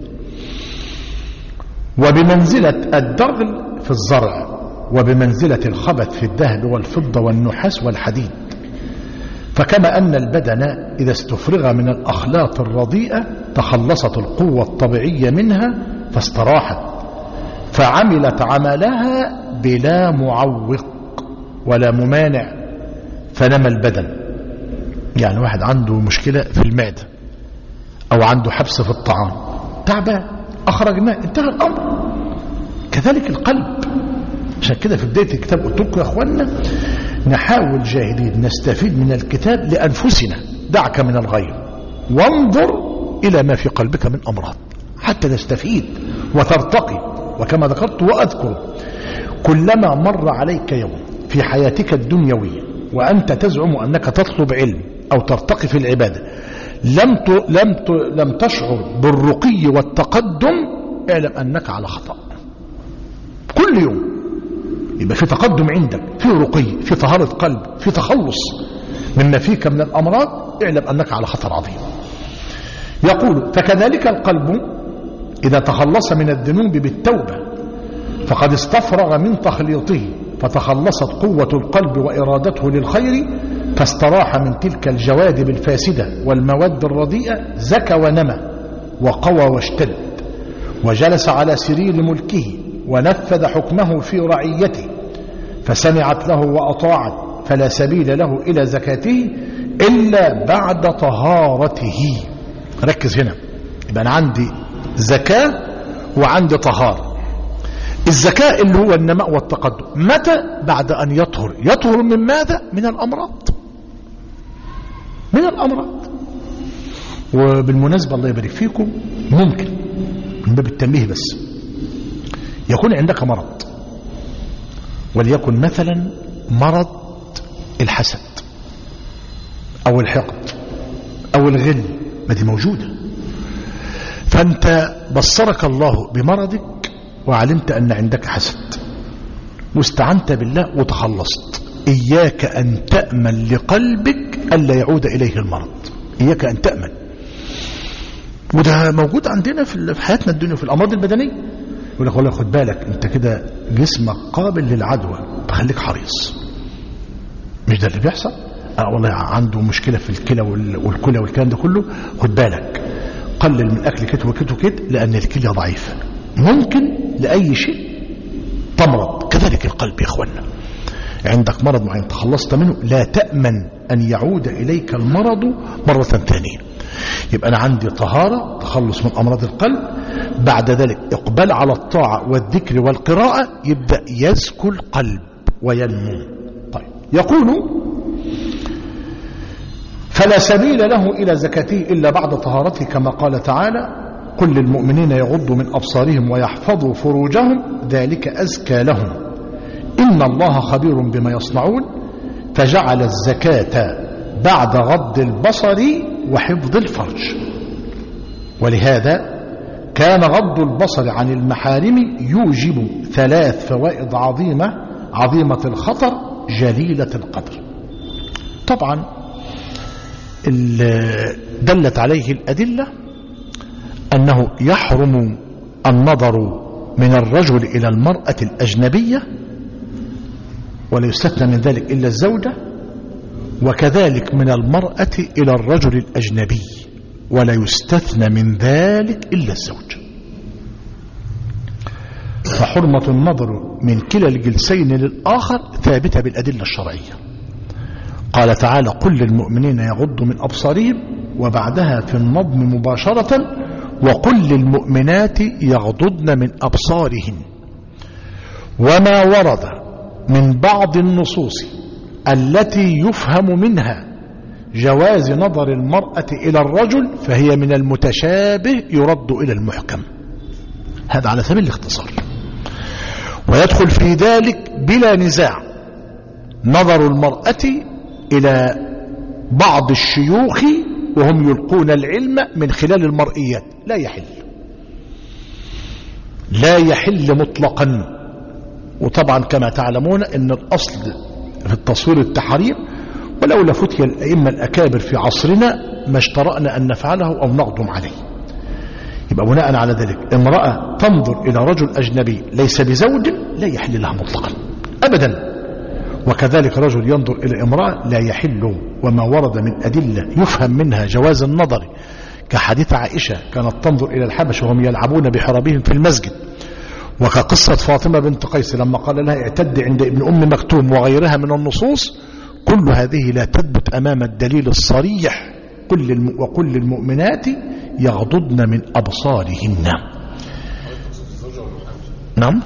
وبمنزلة الدغل في الزرع، وبمنزلة الخبث في الذهب والفضة والنحاس والحديد. فكما أن البدن إذا استفرغ من الأخلاط الرديئة تخلصت القوة الطبيعية منها فاستراحت، فعملت عملها بلا معوق ولا ممانع، فنمى البدن. يعني واحد عنده مشكلة في المعدة أو عنده حبس في الطعام، تعبان، أخرجناه، انتهى الأمر. كذلك القلب. عشان كده في بداية الكتاب قلت لكم يا أخوانا نحاول جاهدين نستفيد من الكتاب لأنفسنا، دعك من الغير، وانظر إلى ما في قلبك من أمراض حتى نستفيد وترتقي. وكما ذكرت وأذكر، كلما مر عليك يوم في حياتك الدنيوية وأنت تزعم أنك تطلب علم أو ترتقي في العبادة لم لم لم تشعر بالرقي والتقدم، اعلم أنك على خطأ. كل يوم يبقى في تقدم عندك، في رقي، في طهارة قلب، في تخلص مما فيك من الأمراض، اعلم أنك على خطر عظيم. يقول فكذلك القلب إذا تخلص من الذنوب بالتوبة فقد استفرغ من تخليطه، فتخلصت قوة القلب وإرادته للخير، فاستراح من تلك الجوادب الفاسدة والمواد الرديئة، زكى ونمى وقوى واشتد، وجلس على سرير ملكه ونفذ حكمه في رعيته، فسمعت له وأطاعت، فلا سبيل له إلى زكاته إلا بعد طهارته. ركز هنا، يبقى أنا عندي زكاة وعندي طهارة. الذكاء اللي هو النماء والتقدم متى؟ بعد أن يطهر. يطهر من ماذا؟ من الأمراض، من الأمراض. وبالمناسبة الله يبارك فيكم، ممكن من باب التنبيه بس يكون عندك مرض، وليكن مثلا مرض الحسد أو الحقد أو الغل، ما دي موجودة. فأنت بصرك الله بمرضك وعلمت أن عندك حسد واستعنت بالله وتخلصت. إياك أن تأمن لقلبك ألا يعود إليه المرض، إياك أن تأمن. وده موجود عندنا في حياتنا الدنيا في الأمراض البدنية. يقول لك والله خد بالك أنت كده جسمك قابل للعدوى، فخليك حريص. مش ده اللي بيحصل؟ أه والله عنده مشكلة في الكلى والكلى والكلام ده كله، خد بالك قلل من أكل كت وكت وكت لأن الكلى ضعيفة. ممكن لأي شيء تمرض، كذلك القلب يا إخوانا. عندك مرض معين تخلصت منه، لا تأمن أن يعود إليك المرض مرة ثانية. يبقى أنا عندي طهارة، تخلص من أمراض القلب، بعد ذلك إقبال على الطاعة والذكر والقراءة، يبدأ يزكو القلب وينمو. طيب، يقول فلا سبيل له إلى زكاته إلا بعد طهارته، كما قال تعالى قل للمؤمنين يغضوا من أبصارهم ويحفظوا فروجهم ذلك أزكى لهم إن الله خبير بما يصنعون. فجعل الزكاة بعد غض البصر وحفظ الفرج. ولهذا كان غض البصر عن المحارم يوجب ثلاث فوائد عظيمة عظيمة الخطر جليلة القدر. طبعا دلت عليه الأدلة أنه يحرم النظر من الرجل إلى المرأة الأجنبية، ولا يستثنى من ذلك إلا الزوجة، وكذلك من المرأة إلى الرجل الأجنبي ولا يستثنى من ذلك إلا الزوج. فحرمة النظر من كلا الجنسين للآخر ثابتة بالأدلة الشرعية. قال تعالى قل للمؤمنين يغضوا من أبصارهم، وبعدها في النظم مباشرة وقل للمؤمنات يغضضن من أبصارهن. وما ورد من بعض النصوص التي يفهم منها جواز نظر المرأة إلى الرجل فهي من المتشابه يرد إلى المحكم. هذا على سبيل الاختصار. ويدخل في ذلك بلا نزاع نظر المرأة إلى بعض الشيوخ وهم يلقون العلم من خلال المرئيات، لا يحل، لا يحل مطلقا. وطبعا كما تعلمون ان الاصل في التصوير التحريم، ولولا فتي الائمه الاكابر في عصرنا ما اشترأنا ان نفعله او نقدم عليه. يبقى بناء على ذلك امراه تنظر الى رجل اجنبي ليس بزوج لا يحل لها مطلقا ابدا، وكذلك رجل ينظر الى امراه لا يحل. وما ورد من ادله يفهم منها جواز النظر كحديث عائشه كانت تنظر الى الحبش وهم يلعبون بحرابهم في المسجد، وكقصة فاطمة بنت قيس لما قال لها اعتد عند ابن أم مكتوم وغيرها من النصوص، كل هذه لا تثبت أمام الدليل الصريح قل وقل للمؤمنات يغضضن من أبصارهن. نعم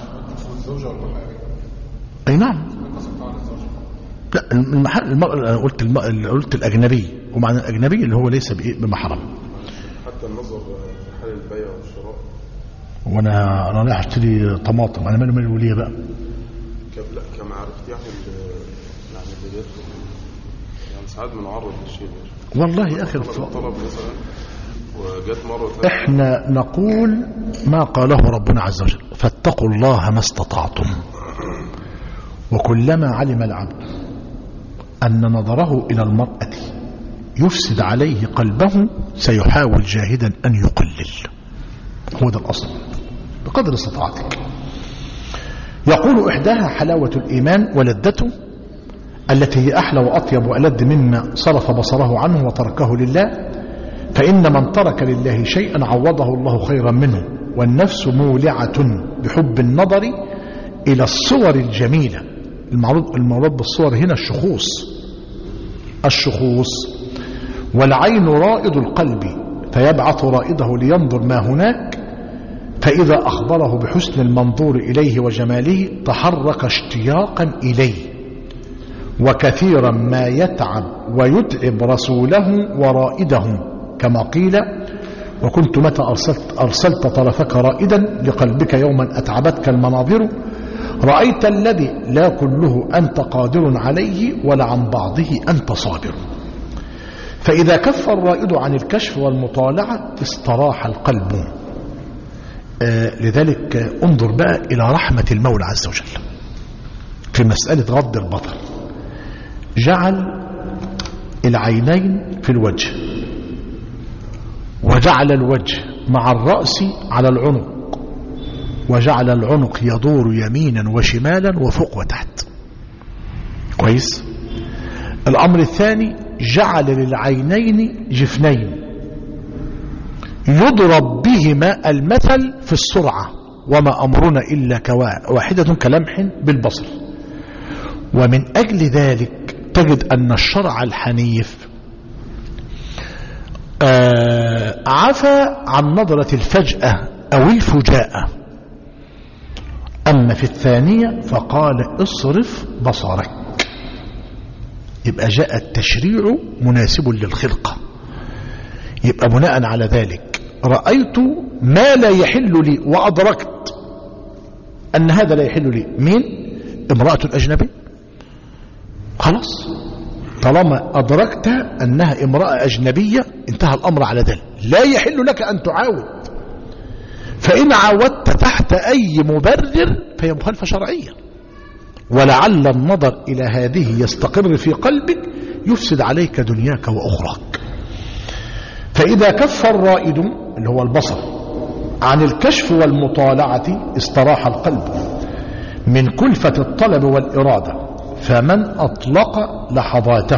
أي نعم. لا المحل المرأة قلت الم... قلت الأجنبي، ومعنى الأجنبي اللي هو ليس بمحرم. حتى النظر في حال البيع والشراء. وانا انا رايح اشتري طماطم، انا مالي مالي وليه بقى؟ لا كما عرفت يعني يعني اللي يدخل يعني ساعات بنعرض للشيء. والله يا اخي طلب مثلا وجت مره ثانيه احنا نقول ما قاله ربنا عز وجل فاتقوا الله ما استطعتم. وكلما علم العبد ان نظره الى المرأة يفسد عليه قلبه سيحاول جاهدا ان يقلل. هو ده الأصل بقدر استطاعتك. يقول إحداها حلاوة الإيمان ولذته التي هي أحلى وأطيب وألذ مما صرف بصره عنه وتركه لله، فإن من ترك لله شيئا عوضه الله خيرا منه. والنفس مولعة بحب النظر إلى الصور الجميلة. المراد بالصور هنا الشخوص الشخوص والعين رائد القلب فيبعث رائده لينظر ما هناك، فإذا أخبره بحسن المنظور إليه وجماله تحرك اشتياقا إليه، وكثيرا ما يتعب ويتعب رسوله ورائده، كما قيل: وكنت متى أرسلت, أرسلت طرفك رائدا لقلبك يوما أتعبتك المناظر، رأيت الذي لا كله أنت قادر عليه ولا عن بعضه أنت صابر. فإذا كف الرائد عن الكشف والمطالعة استراح القلب. آه لذلك انظر بقى إلى رحمة المولى عز وجل في مسألة غض البصر. جعل العينين في الوجه، وجعل الوجه مع الرأس على العنق، وجعل العنق يدور يمينا وشمالا وفوق وتحت. كويس. الأمر الثاني جعل للعينين جفنين يضرب بهما المثل في السرعة، وما أمرنا إلا كواحدة كلمح بالبصر. ومن أجل ذلك تجد أن الشرع الحنيف آه عفى عن نظرة الفجأة أو الفجاءة، أما في الثانية فقال اصرف بصرك. يبقى جاء التشريع مناسب للخلقة. يبقى بناء على ذلك رأيت ما لا يحل لي وأدركت أن هذا لا يحل لي. مين؟ امرأة أجنبي. خلاص، طالما أدركت أنها امرأة أجنبية انتهى الأمر على ذلك. لا يحل لك أن تعاود، فإن عاودت تحت أي مبرر فهي مخالفة شرعية، ولعل النظر إلى هذه يستقر في قلبك يفسد عليك دنياك وأخراك. فإذا كف الرائد اللي هو البصر عن الكشف والمطالعة استراح القلب من كلفة الطلب والإرادة، فمن أطلق لحظاته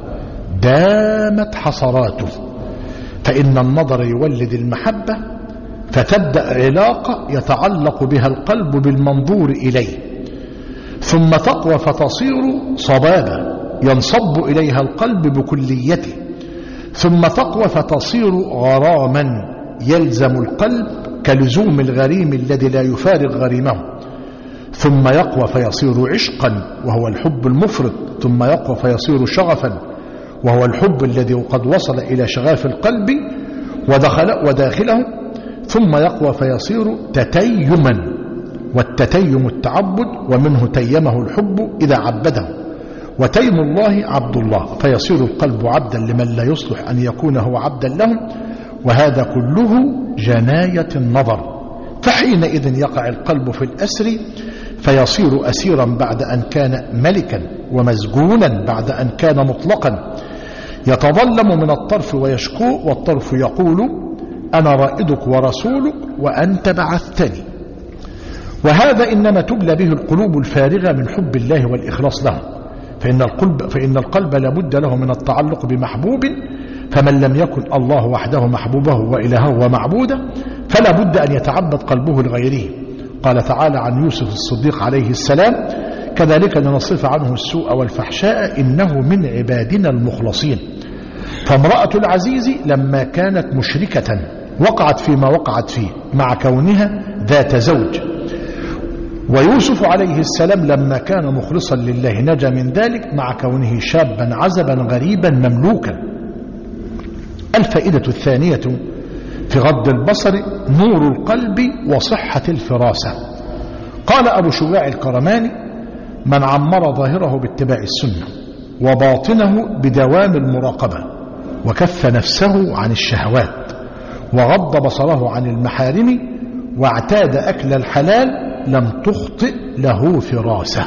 دامت حسراته. فإن النظر يولد المحبة، فتبدأ علاقة يتعلق بها القلب بالمنظور إليه، ثم تقوى فتصير صبابة ينصب إليها القلب بكليته، ثم تقوى فتصير غراما يلزم القلب كلزوم الغريم الذي لا يفارق غريمه، ثم يقوى فيصير عشقا وهو الحب المفرط، ثم يقوى فيصير شغفا وهو الحب الذي قد وصل إلى شغاف القلب ودخل وداخله، ثم يقوى فيصير تتيما، والتتيم التعبد، ومنه تيمه الحب إذا عبده، وتيم الله عبد الله، فيصير القلب عبدا لمن لا يصلح أن يكون هو عبدا لهم، وهذا كله جناية النظر. فحينئذ يقع القلب في الأسر فيصير أسيرا بعد أن كان ملكا، ومسجونا بعد أن كان مطلقا، يتظلم من الطرف ويشكو، والطرف يقول أنا رائدك ورسولك وأنت بعثتني. وهذا إنما تبلى به القلوب الفارغة من حب الله والإخلاص له، فإن القلب, فإن القلب لابد له من التعلق بمحبوب، فمن لم يكن الله وحده محبوبه وإلهه ومعبوده فلا بد أن يتعبد قلبه لغيره. قال تعالى عن يوسف الصديق عليه السلام: كذلك لنصرف عنه السوء والفحشاء إنه من عبادنا المخلصين. فامرأة العزيز لما كانت مشركة وقعت فيما وقعت فيه مع كونها ذات زوج، ويوسف عليه السلام لما كان مخلصا لله نجا من ذلك مع كونه شابا عزبا غريبا مملوكا. الفائدة الثانية في غض البصر نور القلب وصحة الفراسة. قال أبو شجاع الكرماني: من عمر ظاهره باتباع السنة وباطنه بدوام المراقبة، وكف نفسه عن الشهوات، وغض بصره عن المحارم، واعتاد أكل الحلال، لم تخطئ له فراسة.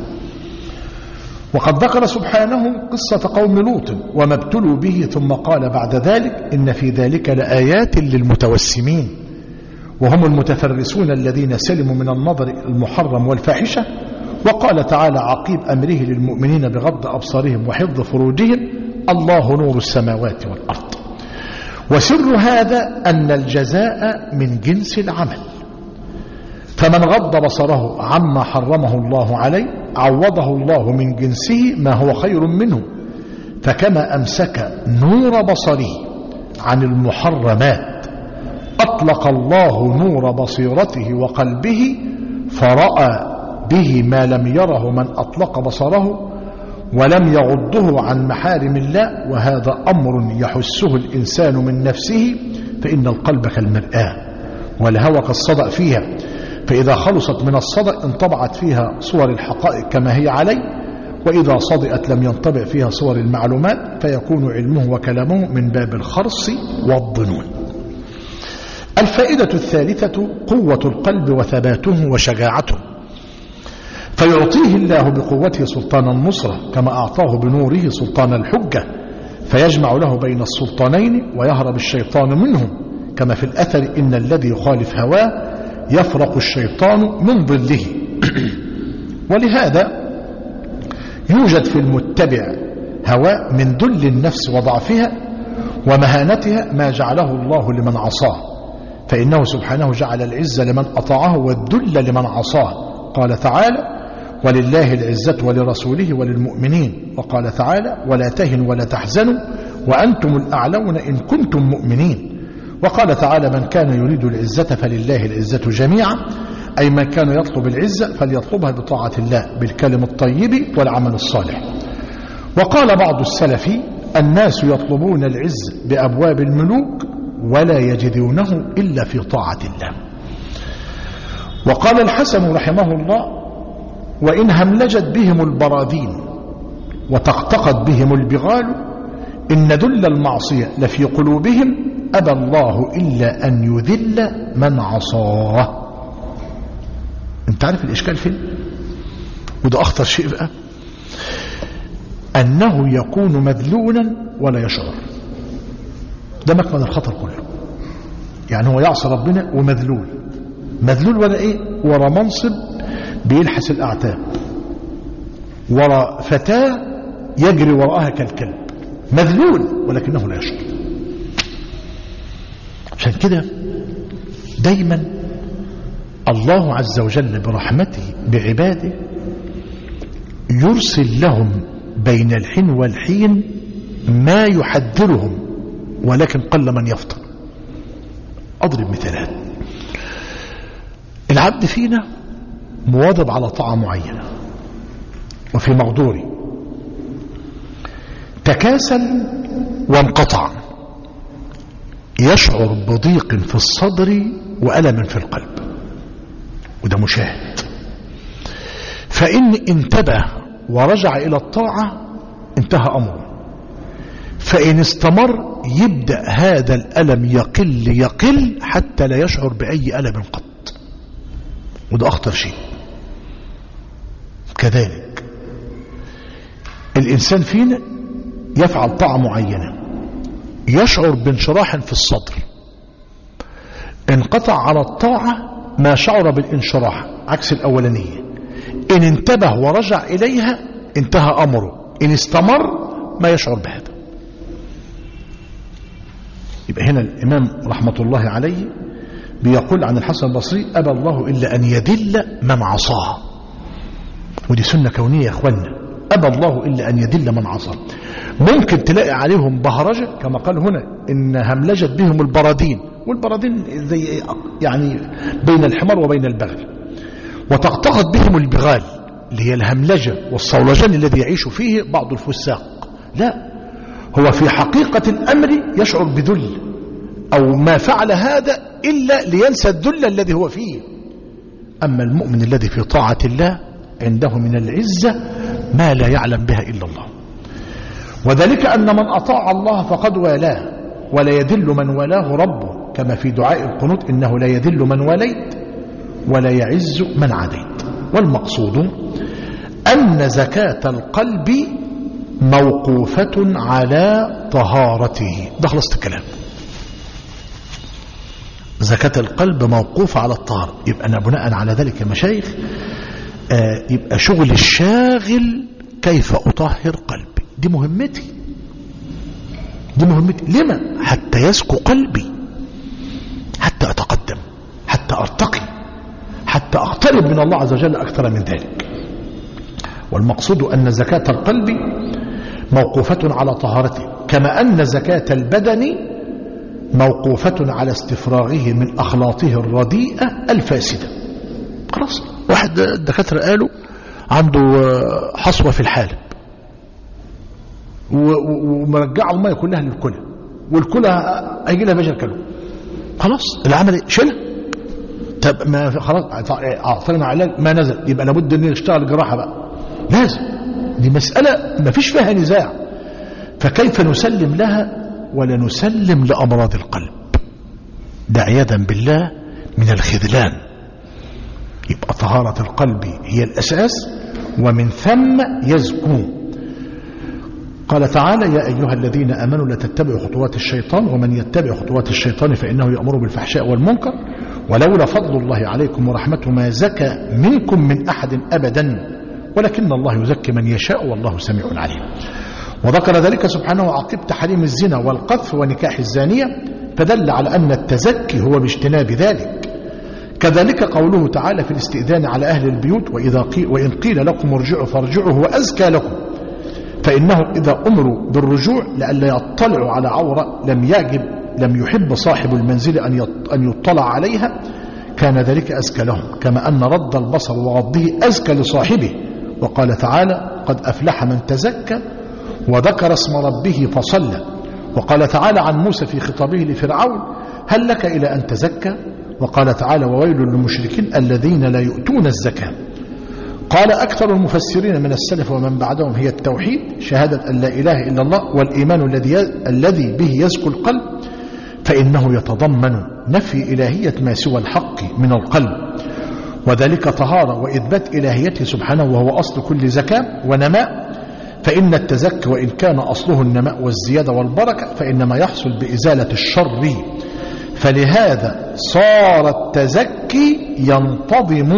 وقد ذكر سبحانه قصة قوم لوط وما ابتلوا به، ثم قال بعد ذلك: إن في ذلك لآيات للمتوسمين، وهم المتفرسون الذين سلموا من النظر المحرم والفاحشة. وقال تعالى عقيب أمره للمؤمنين بغض أبصارهم وحفظ فروجهم: الله نور السماوات والأرض. وسر هذا أن الجزاء من جنس العمل، فمن غض بصره عما حرمه الله عليه عوضه الله من جنسه ما هو خير منه، فكما أمسك نور بصره عن المحرمات أطلق الله نور بصيرته وقلبه فرأى به ما لم يره من أطلق بصره ولم يغضه عن محارم الله، وهذا أمر يحسه الإنسان من نفسه، فإن القلب كالمرآة والهوى كالصدأ فيها، فإذا خلصت من الصدأ انطبعت فيها صور الحقائق كما هي عليه، وإذا صدئت لم ينطبع فيها صور المعلومات، فيكون علمه وكلامه من باب الخرص والظنون. الفائدة الثالثة قوة القلب وثباته وشجاعته، فيعطيه الله بقوته سلطان النصرة كما أعطاه بنوره سلطان الحجة، فيجمع له بين السلطانين ويهرب الشيطان منهم، كما في الأثر إن الذي يخالف هواه يفرق الشيطان من ظله. ولهذا يوجد في المتبع هواء من ذل النفس وضعفها ومهانتها ما جعله الله لمن عصاه، فإنه سبحانه جعل العزة لمن أطاعه والذل لمن عصاه. قال تعالى: ولله العزة ولرسوله وللمؤمنين. وقال تعالى: ولا تهنوا ولا تحزنوا وأنتم الأعلون إن كنتم مؤمنين. وقال تعالى: من كان يريد العزة فلله العزة جميعا، أي من كان يطلب العزة فليطلبها بطاعة الله بالكلم الطيب والعمل الصالح. وقال بعض السلف: الناس يطلبون العز بأبواب الملوك ولا يجدونه إلا في طاعة الله. وقال الحسن رحمه الله: وإن هملجت بهم البراذين وتقتقت بهم البغال إن ذل المعصية لفي قلوبهم أبى الله إلا أن يذل من عصاه. انت عارف الإشكال فين؟ وده أخطر شيء بقى، أنه يكون مذلولا ولا يشعر. ده مكمن الخطر كله. يعني هو يعصي ربنا ومذلول، مذلول ولا إيه؟ ورا منصب بيلحس الأعتاب، ورا فتاة يجري وراءها كالكلب، مذلول ولكنه لا يشعر. عشان كده دايما الله عز وجل برحمته بعباده يرسل لهم بين الحين والحين ما يحذرهم، ولكن قل من يفطن. أضرب مثالات. العبد فينا مواظب على طاعة معينة وفي مقدوري، تكاسل وانقطع، يشعر بضيق في الصدر وألم في القلب، وده مشاهد. فإن انتبه ورجع إلى الطاعة انتهى أمره، فإن استمر يبدأ هذا الألم يقل يقل حتى لا يشعر بأي ألم قط، وده أخطر شيء. كذلك الإنسان فينا يفعل طاعة معينة يشعر بانشراح في الصدر، انقطع على الطاعة ما شعر بالانشراح عكس الأولانية. إن انتبه ورجع إليها انتهى أمره، إن استمر ما يشعر بهذا. يبقى هنا الإمام رحمة الله عليه بيقول عن الحسن البصري: أبى الله إلا أن يذل من عصاه. ودي سنة كونية يا أخوانا، أبى الله إلا أن يذل من عصاه. ممكن تلاقي عليهم بهرجة كما قال هنا إن هملجت بهم البراذين، والبراذين زي يعني بين الحمار وبين البغل، وتقتقت بهم البغال اللي هي الهملجة والصولجان الذي يعيش فيه بعض الفساق. لا، هو في حقيقة الأمر يشعر بذل، أو ما فعل هذا إلا لينسى الذل الذي هو فيه. أما المؤمن الذي في طاعة الله عنده من العزة ما لا يعلم بها إلا الله، وذلك أن من أطاع الله فقد والاه، ولا يذل من والاه ربه، كما في دعاء القنوت: إنه لا يذل من وليت ولا يعز من عاديت. والمقصود أن زكاة القلب موقوفة على طهارته. ده خلصت الكلام. زكاة القلب موقوفة على الطهارة. يبقى أنا بناء على ذلك يا مشايخ آه يبقى شغل الشاغل كيف أطهر قلبي. دي مهمتي، دي مهمتي. لما؟ حتى يزكو قلبي، حتى أتقدم، حتى أرتقي، حتى أقترب من الله عز وجل أكثر من ذلك. والمقصود أن زكاة القلب موقوفة على طهارته، كما أن زكاة البدن موقوفة على استفراغه من أخلاطه الرديئة الفاسدة. خلاص، واحد الدكاترة قالوا عنده حصوة في الحالب ومرجعه المية كلها للكلى، والكلى هيجي لها مجال كله، خلاص العمل شيلها. طب ما خلاص اعطينا علاج ما نزل، يبقى لابد ان نشتغل جراحة بقى، لازم. دي مسألة ما فيش فيها نزاع. فكيف نسلم لها ولا نسلم لأمراض القلب؟ ده عياذا بالله من الخذلان. يبقى طهارة القلب هي الأساس، ومن ثم يزكو. قال تعالى: يا أيها الذين آمنوا لا تتبعوا خطوات الشيطان ومن يتبع خطوات الشيطان فإنه يأمر بالفحشاء والمنكر ولولا فضل الله عليكم ورحمته ما زكى منكم من أحد أبدا ولكن الله يزكي من يشاء والله سميع عليم. وذكر ذلك سبحانه عقب تحريم الزنا والقذف ونكاح الزانية، فدل على أن التزكي هو باجتناب ذلك. كذلك قوله تعالى في الاستئذان على أهل البيوت: وإذا قيل وإن قيل لكم ارجعوا فارجعوا هو أزكى لكم، فإنه إذا أمروا بالرجوع لئلا يطلعوا على عورة لم يعجب لم يحب صاحب المنزل أن يطلع عليها كان ذلك أزكى لهم، كما أن رد البصر وغضه أزكى لصاحبه. وقال تعالى: قد أفلح من تزكى وذكر اسم ربه فصلى. وقال تعالى عن موسى في خطابه لفرعون: هل لك إلى أن تزكى؟ وقال تعالى: وويل للمشركين الذين لا يؤتون الزكاة. قال أكثر المفسرين من السلف ومن بعدهم: هي التوحيد، شهادة أن لا إله إلا الله، والإيمان الذي الذي به يزكو القلب، فإنه يتضمن نفي إلهية ما سوى الحق من القلب، وذلك طهارة وإثبات إلهيته سبحانه وهو أصل كل زكاة ونماء. فإن التزكي وإن كان أصله النماء والزيادة والبركة فإنما يحصل بإزالة الشر، فلهذا صار التزكي ينتظم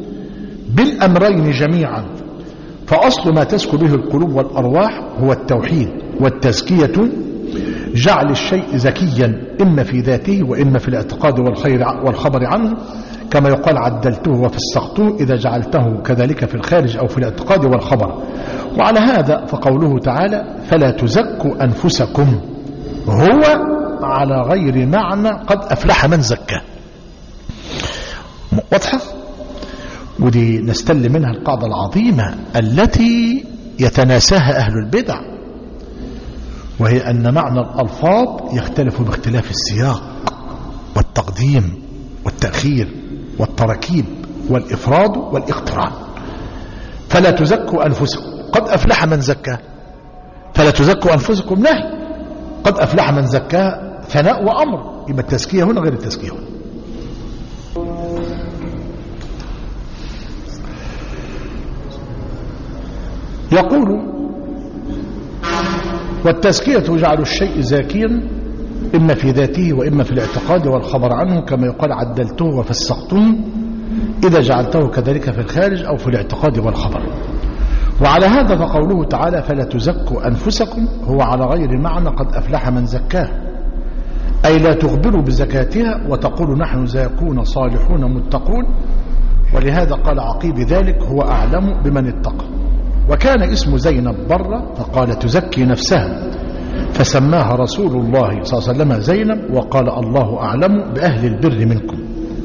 بالأمرين جميعا. فأصل ما تزكو به القلوب والأرواح هو التوحيد، والتزكية جعل الشيء زكيا إما في ذاته وإما في الاعتقاد والخير والخبر عنه، كما يقال: عدلته وفسقته، إذا جعلته كذلك في الخارج أو في الاعتقاد والخبر. وعلى هذا فقوله تعالى: فلا تزكوا أنفسكم هو على غير معنى قد أفلح من زكاه. واضحة؟ ودي نستل منها القاعدة العظيمة التي يتناساها أهل البدع، وهي أن معنى الألفاظ يختلف باختلاف السياق والتقديم والتأخير والتركيب والإفراد والاقتران. فلا تزكوا أنفسكم قد أفلح من زكاه، فلا تزكوا أنفسكم نهي، قد أفلح من زكاه ثناء وأمر. يبقى التزكية هنا غير التزكية هنا. يقول: والتزكية جعل الشيء زاكيا إما في ذاته وإما في الاعتقاد والخبر عنه، كما يقال: عدلته وفسقته، إذا جعلته كذلك في الخارج أو في الاعتقاد والخبر. وعلى هذا فقوله تعالى: فلا تزكوا أنفسكم هو على غير معنى قد أفلح من زكاه، أي لا تخبروا بزكاتها وتقولوا نحن زاكون صالحون متقون. ولهذا قال عقيب ذلك: هو أعلم بمن اتقى. وكان اسم زينب برة فقال تزكي نفسها، فسماها رسول الله صلى الله عليه وسلم زينب، وقال: الله أعلم بأهل البر منكم.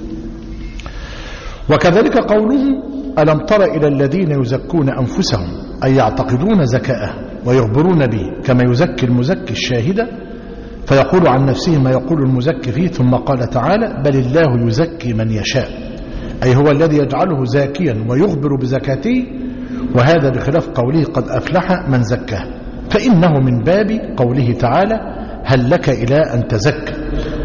وكذلك قوله: ألم تر إلى الذين يزكون أنفسهم، أي يعتقدون زكاءه ويخبرون به، كما يزكي المزكي الشاهد فيقول عن نفسه ما يقول المزكي فيه. ثم قال تعالى: بل الله يزكي من يشاء، أي هو الذي يجعله زاكيا ويخبر بزكاته، وهذا بخلاف قوله قد أفلح من زكاه، فإنه من باب قوله تعالى: هل لك إلى أن تزكى.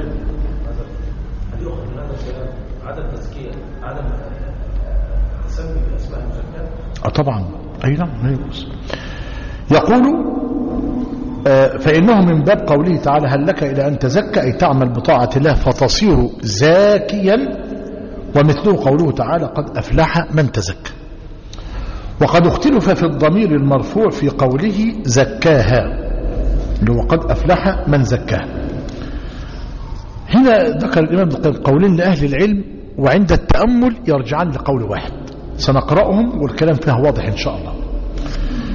أه طبعا أي نعم. يقول: فإنه من باب قوله تعالى: هل لك إلى أن تزكى، أي تعمل بطاعة الله فتصير زاكيا. ومثله قوله تعالى: قد أفلح من تزكى. وقد اختلف في الضمير المرفوع في قوله زكاها، وقد أفلح من زكاها. هنا ذكر الإمام قولين لأهل العلم، وعند التأمل يرجعان لقول واحد سنقرأهم والكلام فيها واضح إن شاء الله.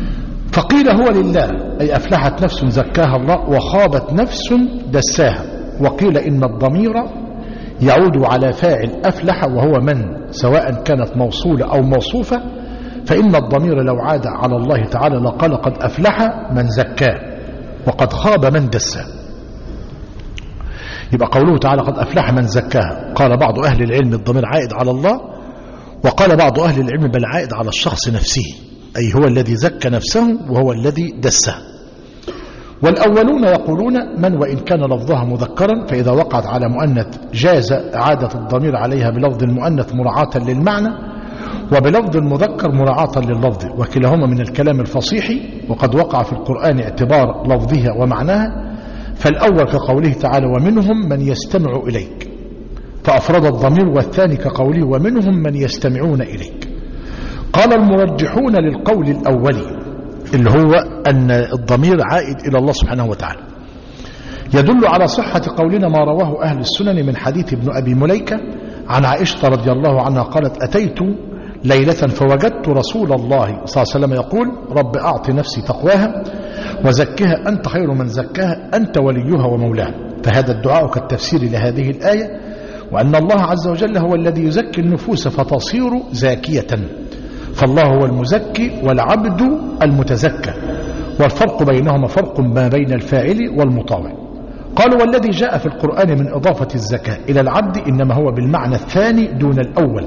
فقيل: هو لله، أي أفلحت نفس زكاها الله، وخابت نفس دساها. وقيل إن الضمير يعود على فاعل أفلح وهو من، سواء كانت موصولة أو موصوفة، فإن الضمير لو عاد على الله تعالى لقال قد أفلح من زكاه وقد خاب من دساه. يبقى قوله تعالى قد أفلح من زكاه، قال بعض أهل العلم الضمير عائد على الله، وقال بعض أهل العلم بل عائد على الشخص نفسه، أي هو الذي زكى نفسه وهو الذي دسه. والأولون يقولون من وإن كان لفظها مذكرا فإذا وقعت على مؤنث جاز إعادة الضمير عليها بلفظ المؤنث مراعاة للمعنى، وبلفظ المذكر مراعاة لللفظ، وكلاهما من الكلام الفصيح، وقد وقع في القرآن اعتبار لفظها ومعناها. فالأول كقوله تعالى ومنهم من يستمع إليك فأفرد الضمير، والثاني كقوله ومنهم من يستمعون إليك. قال المرجحون للقول الأولي اللي هو أن الضمير عائد إلى الله سبحانه وتعالى، يدل على صحة قولنا ما رواه أهل السنن من حديث ابن أبي مليكة عن عائشة رضي الله عنها قالت أتيت ليلة فوجدت رسول الله صلى الله عليه وسلم يقول رب أعط نفسي تقواها وزكها أنت خير من زكاها أنت وليها ومولاها. فهذا الدعاء كالتفسير لهذه الآية، وأن الله عز وجل هو الذي يزكي النفوس فتصير زاكية، فالله هو المزكي والعبد المتزكى، والفرق بينهما فرق ما بين الفاعل والمطاوع. قالوا والذي جاء في القرآن من إضافة الزكاة إلى العبد إنما هو بالمعنى الثاني دون الأول،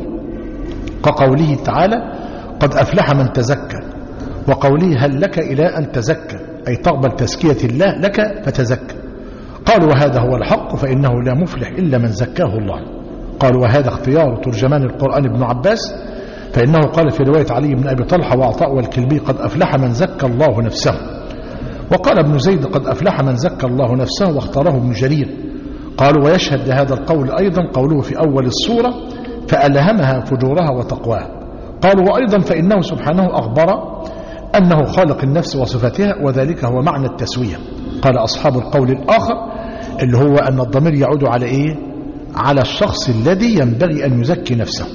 كقوله تعالى قد أفلح من تزكى، وقوله هل لك إلى أن تزكى أي تقبل تزكية الله لك فتزكى. قالوا وهذا هو الحق فإنه لا مفلح إلا من زكاه الله. قالوا وهذا اختيار ترجمان القرآن ابن عباس، فإنه قال في رواية علي بن أبي طلحة وعطاء والكلبي قد أفلح من زكى الله نفسه. وقال ابن زيد قد أفلح من زكى الله نفسه، واختاره ابن جرير. قالوا ويشهد لهذا القول أيضا قوله في أول السورة فألهمها فجورها وتقواها. قالوا وأيضا فإنه سبحانه أخبر أنه خالق النفس وصفتها، وذلك هو معنى التسوية. قال أصحاب القول الآخر اللي هو أن الضمير يعود على إيه؟ على الشخص الذي ينبغي أن يزكي نفسه.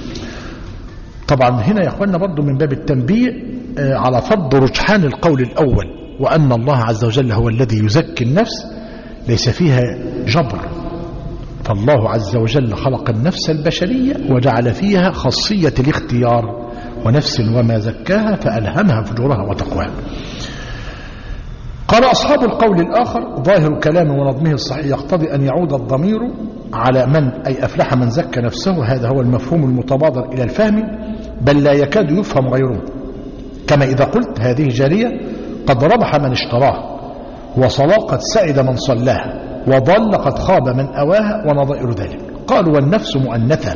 طبعا هنا يا أخوانا برضو من باب التنبيه على فضل رجحان القول الأول، وأن الله عز وجل هو الذي يزكي النفس، ليس فيها جبر، فالله عز وجل خلق النفس البشرية وجعل فيها خاصية الاختيار، ونفس وما زكاها فألهمها فجورها وتقواها. قال أصحاب القول الآخر ظاهر كلامه ونظمه الصحيح يقتضي أن يعود الضمير على من أي أفلح من زكى نفسه، هذا هو المفهوم المتبادر إلى الفهم، بل لا يكاد يفهم غيره. كما إذا قلت هذه جارية قد ربح من اشتراها، وصلاة قد سعد من صلاها، وضل قد خاب من أواها، ونظائر ذلك. قالوا والنفس مؤنثة،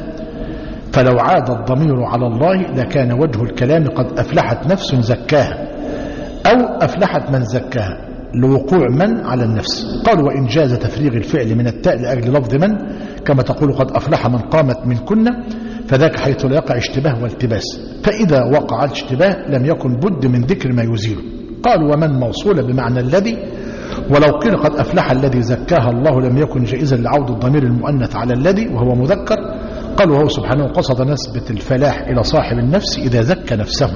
فلو عاد الضمير على الله لكان وجه الكلام قد أفلحت نفس زكاها، أو أفلحت من زكاها، لوقوع من على النفس. قالوا وإن جاز تفريغ الفعل من التاء لأجل لفظ من، كما تقول قد أفلح من قامت من كنا، فذاك حيث لا يقع اشتباه والتباس، فإذا وقع الاشتباه لم يكن بد من ذكر ما يزيله. قالوا ومن موصولة بمعنى الذي، ولو قيل قد أفلح الذي زكاها الله لم يكن جائزا لعود الضمير المؤنث على الذي وهو مذكر. قالوا وهو سبحانه قصد نسبة الفلاح إلى صاحب النفس إذا زكى نفسه،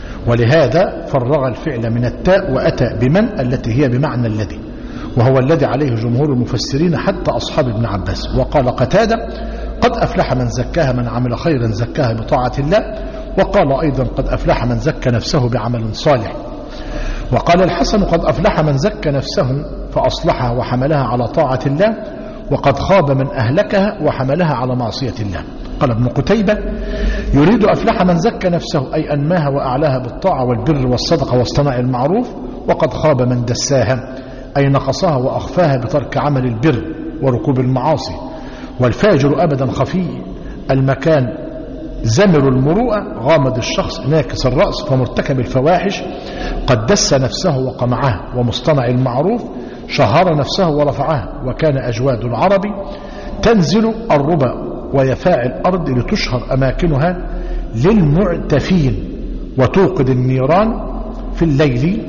ولهذا فرغ الفعل من التاء وأتى بمن التي هي بمعنى الذي، وهو الذي عليه جمهور المفسرين حتى أصحاب ابن عباس. وقال قتادة قد أفلح من زكاها من عمل خيرا زكاها بطاعة الله، وقال أيضا قد أفلح من زكى نفسه بعمل صالح. وقال الحسن قد أفلح من زكى نفسه فأصلحها وحملها على طاعة الله، وقد خاب من أهلكها وحملها على معصية الله. قال ابن قتيبة يريد أفلح من زكى نفسه أي أنماها وأعلاها بالطاعة والبر والصدقة واصطناع المعروف، وقد خاب من دساها أي نقصها وأخفاها بترك عمل البر وركوب المعاصي. والفاجر أبدا خفي المكان زمر المروءة غامض الشخص ناكس الرأس فمرتكب الفواحش، قد دس نفسه وقمعها، ومصطنع المعروف شهر نفسه ورفعها. وكان أجواد العرب تنزل الربا ويفاع الأرض لتشهر أماكنها للمعتفين، وتوقد النيران في الليل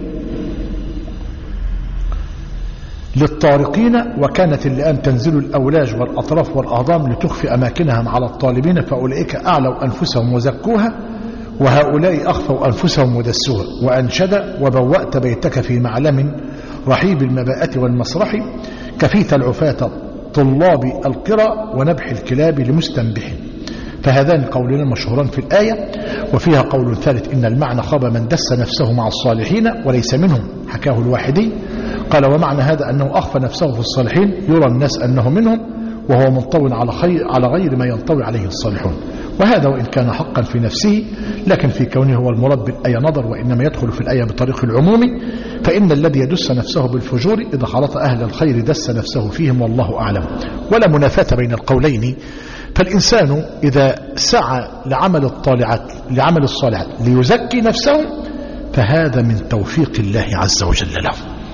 للطارقين. وكانت اللئام تنزل الأولاج والأطراف والأهضام لتخفي أماكنها على الطالبين، فأولئك أعلوا أنفسهم وزكوها، وهؤلاء أخفوا أنفسهم ودسوها. وأنشد وبوأت بيتك في معلم رحيب المباءة والمسرح، كفيت العفاة طلاب القرى ونبح الكلاب لمستنبح. فهذان قولان مشهوران في الآية. وفيها قول ثالث إن المعنى خاب من دس نفسه مع الصالحين وليس منهم، حكاه الواحدي. قال ومعنى هذا أنه أخفى نفسه في الصالحين يرى الناس أنه منهم وهو منطوي على, خير على غير ما ينطوي عليه الصالحون. وهذا وإن كان حقا في نفسه لكن في كونه هو المراد بالآية نظر، وإنما يدخل في الآية بطريق العموم. فإن الذي يدس نفسه بالفجور إذا خلط أهل الخير دس نفسه فيهم والله أعلم. ولا منافاة بين القولين. فالإنسان إذا سعى لعمل الطالعات لعمل الصالحات ليزكي نفسه فهذا من توفيق الله عز وجل له.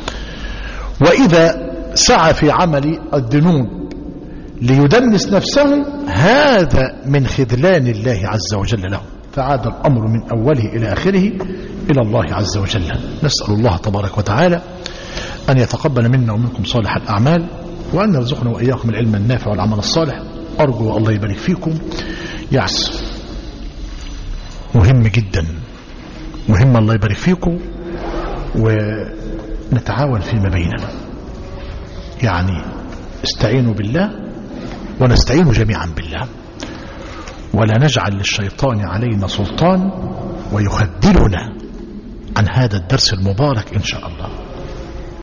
وإذا سعى في عمل الذنوب ليدنس نفسه هذا من خذلان الله عز وجل له. فعاد الأمر من أوله إلى آخره إلى الله عز وجل. نسأل الله تبارك وتعالى أن يتقبل منا ومنكم صالح الأعمال، وأن يرزقنا وإياكم العلم النافع والعمل الصالح. أرجو الله يبارك فيكم. يعس مهم جدا، مهم الله يبارك فيكم، ونتعاون فيما بيننا. يعني استعينوا بالله ونستعين جميعا بالله، ولا نجعل للشيطان علينا سلطان ويخذلنا عن هذا الدرس المبارك إن شاء الله.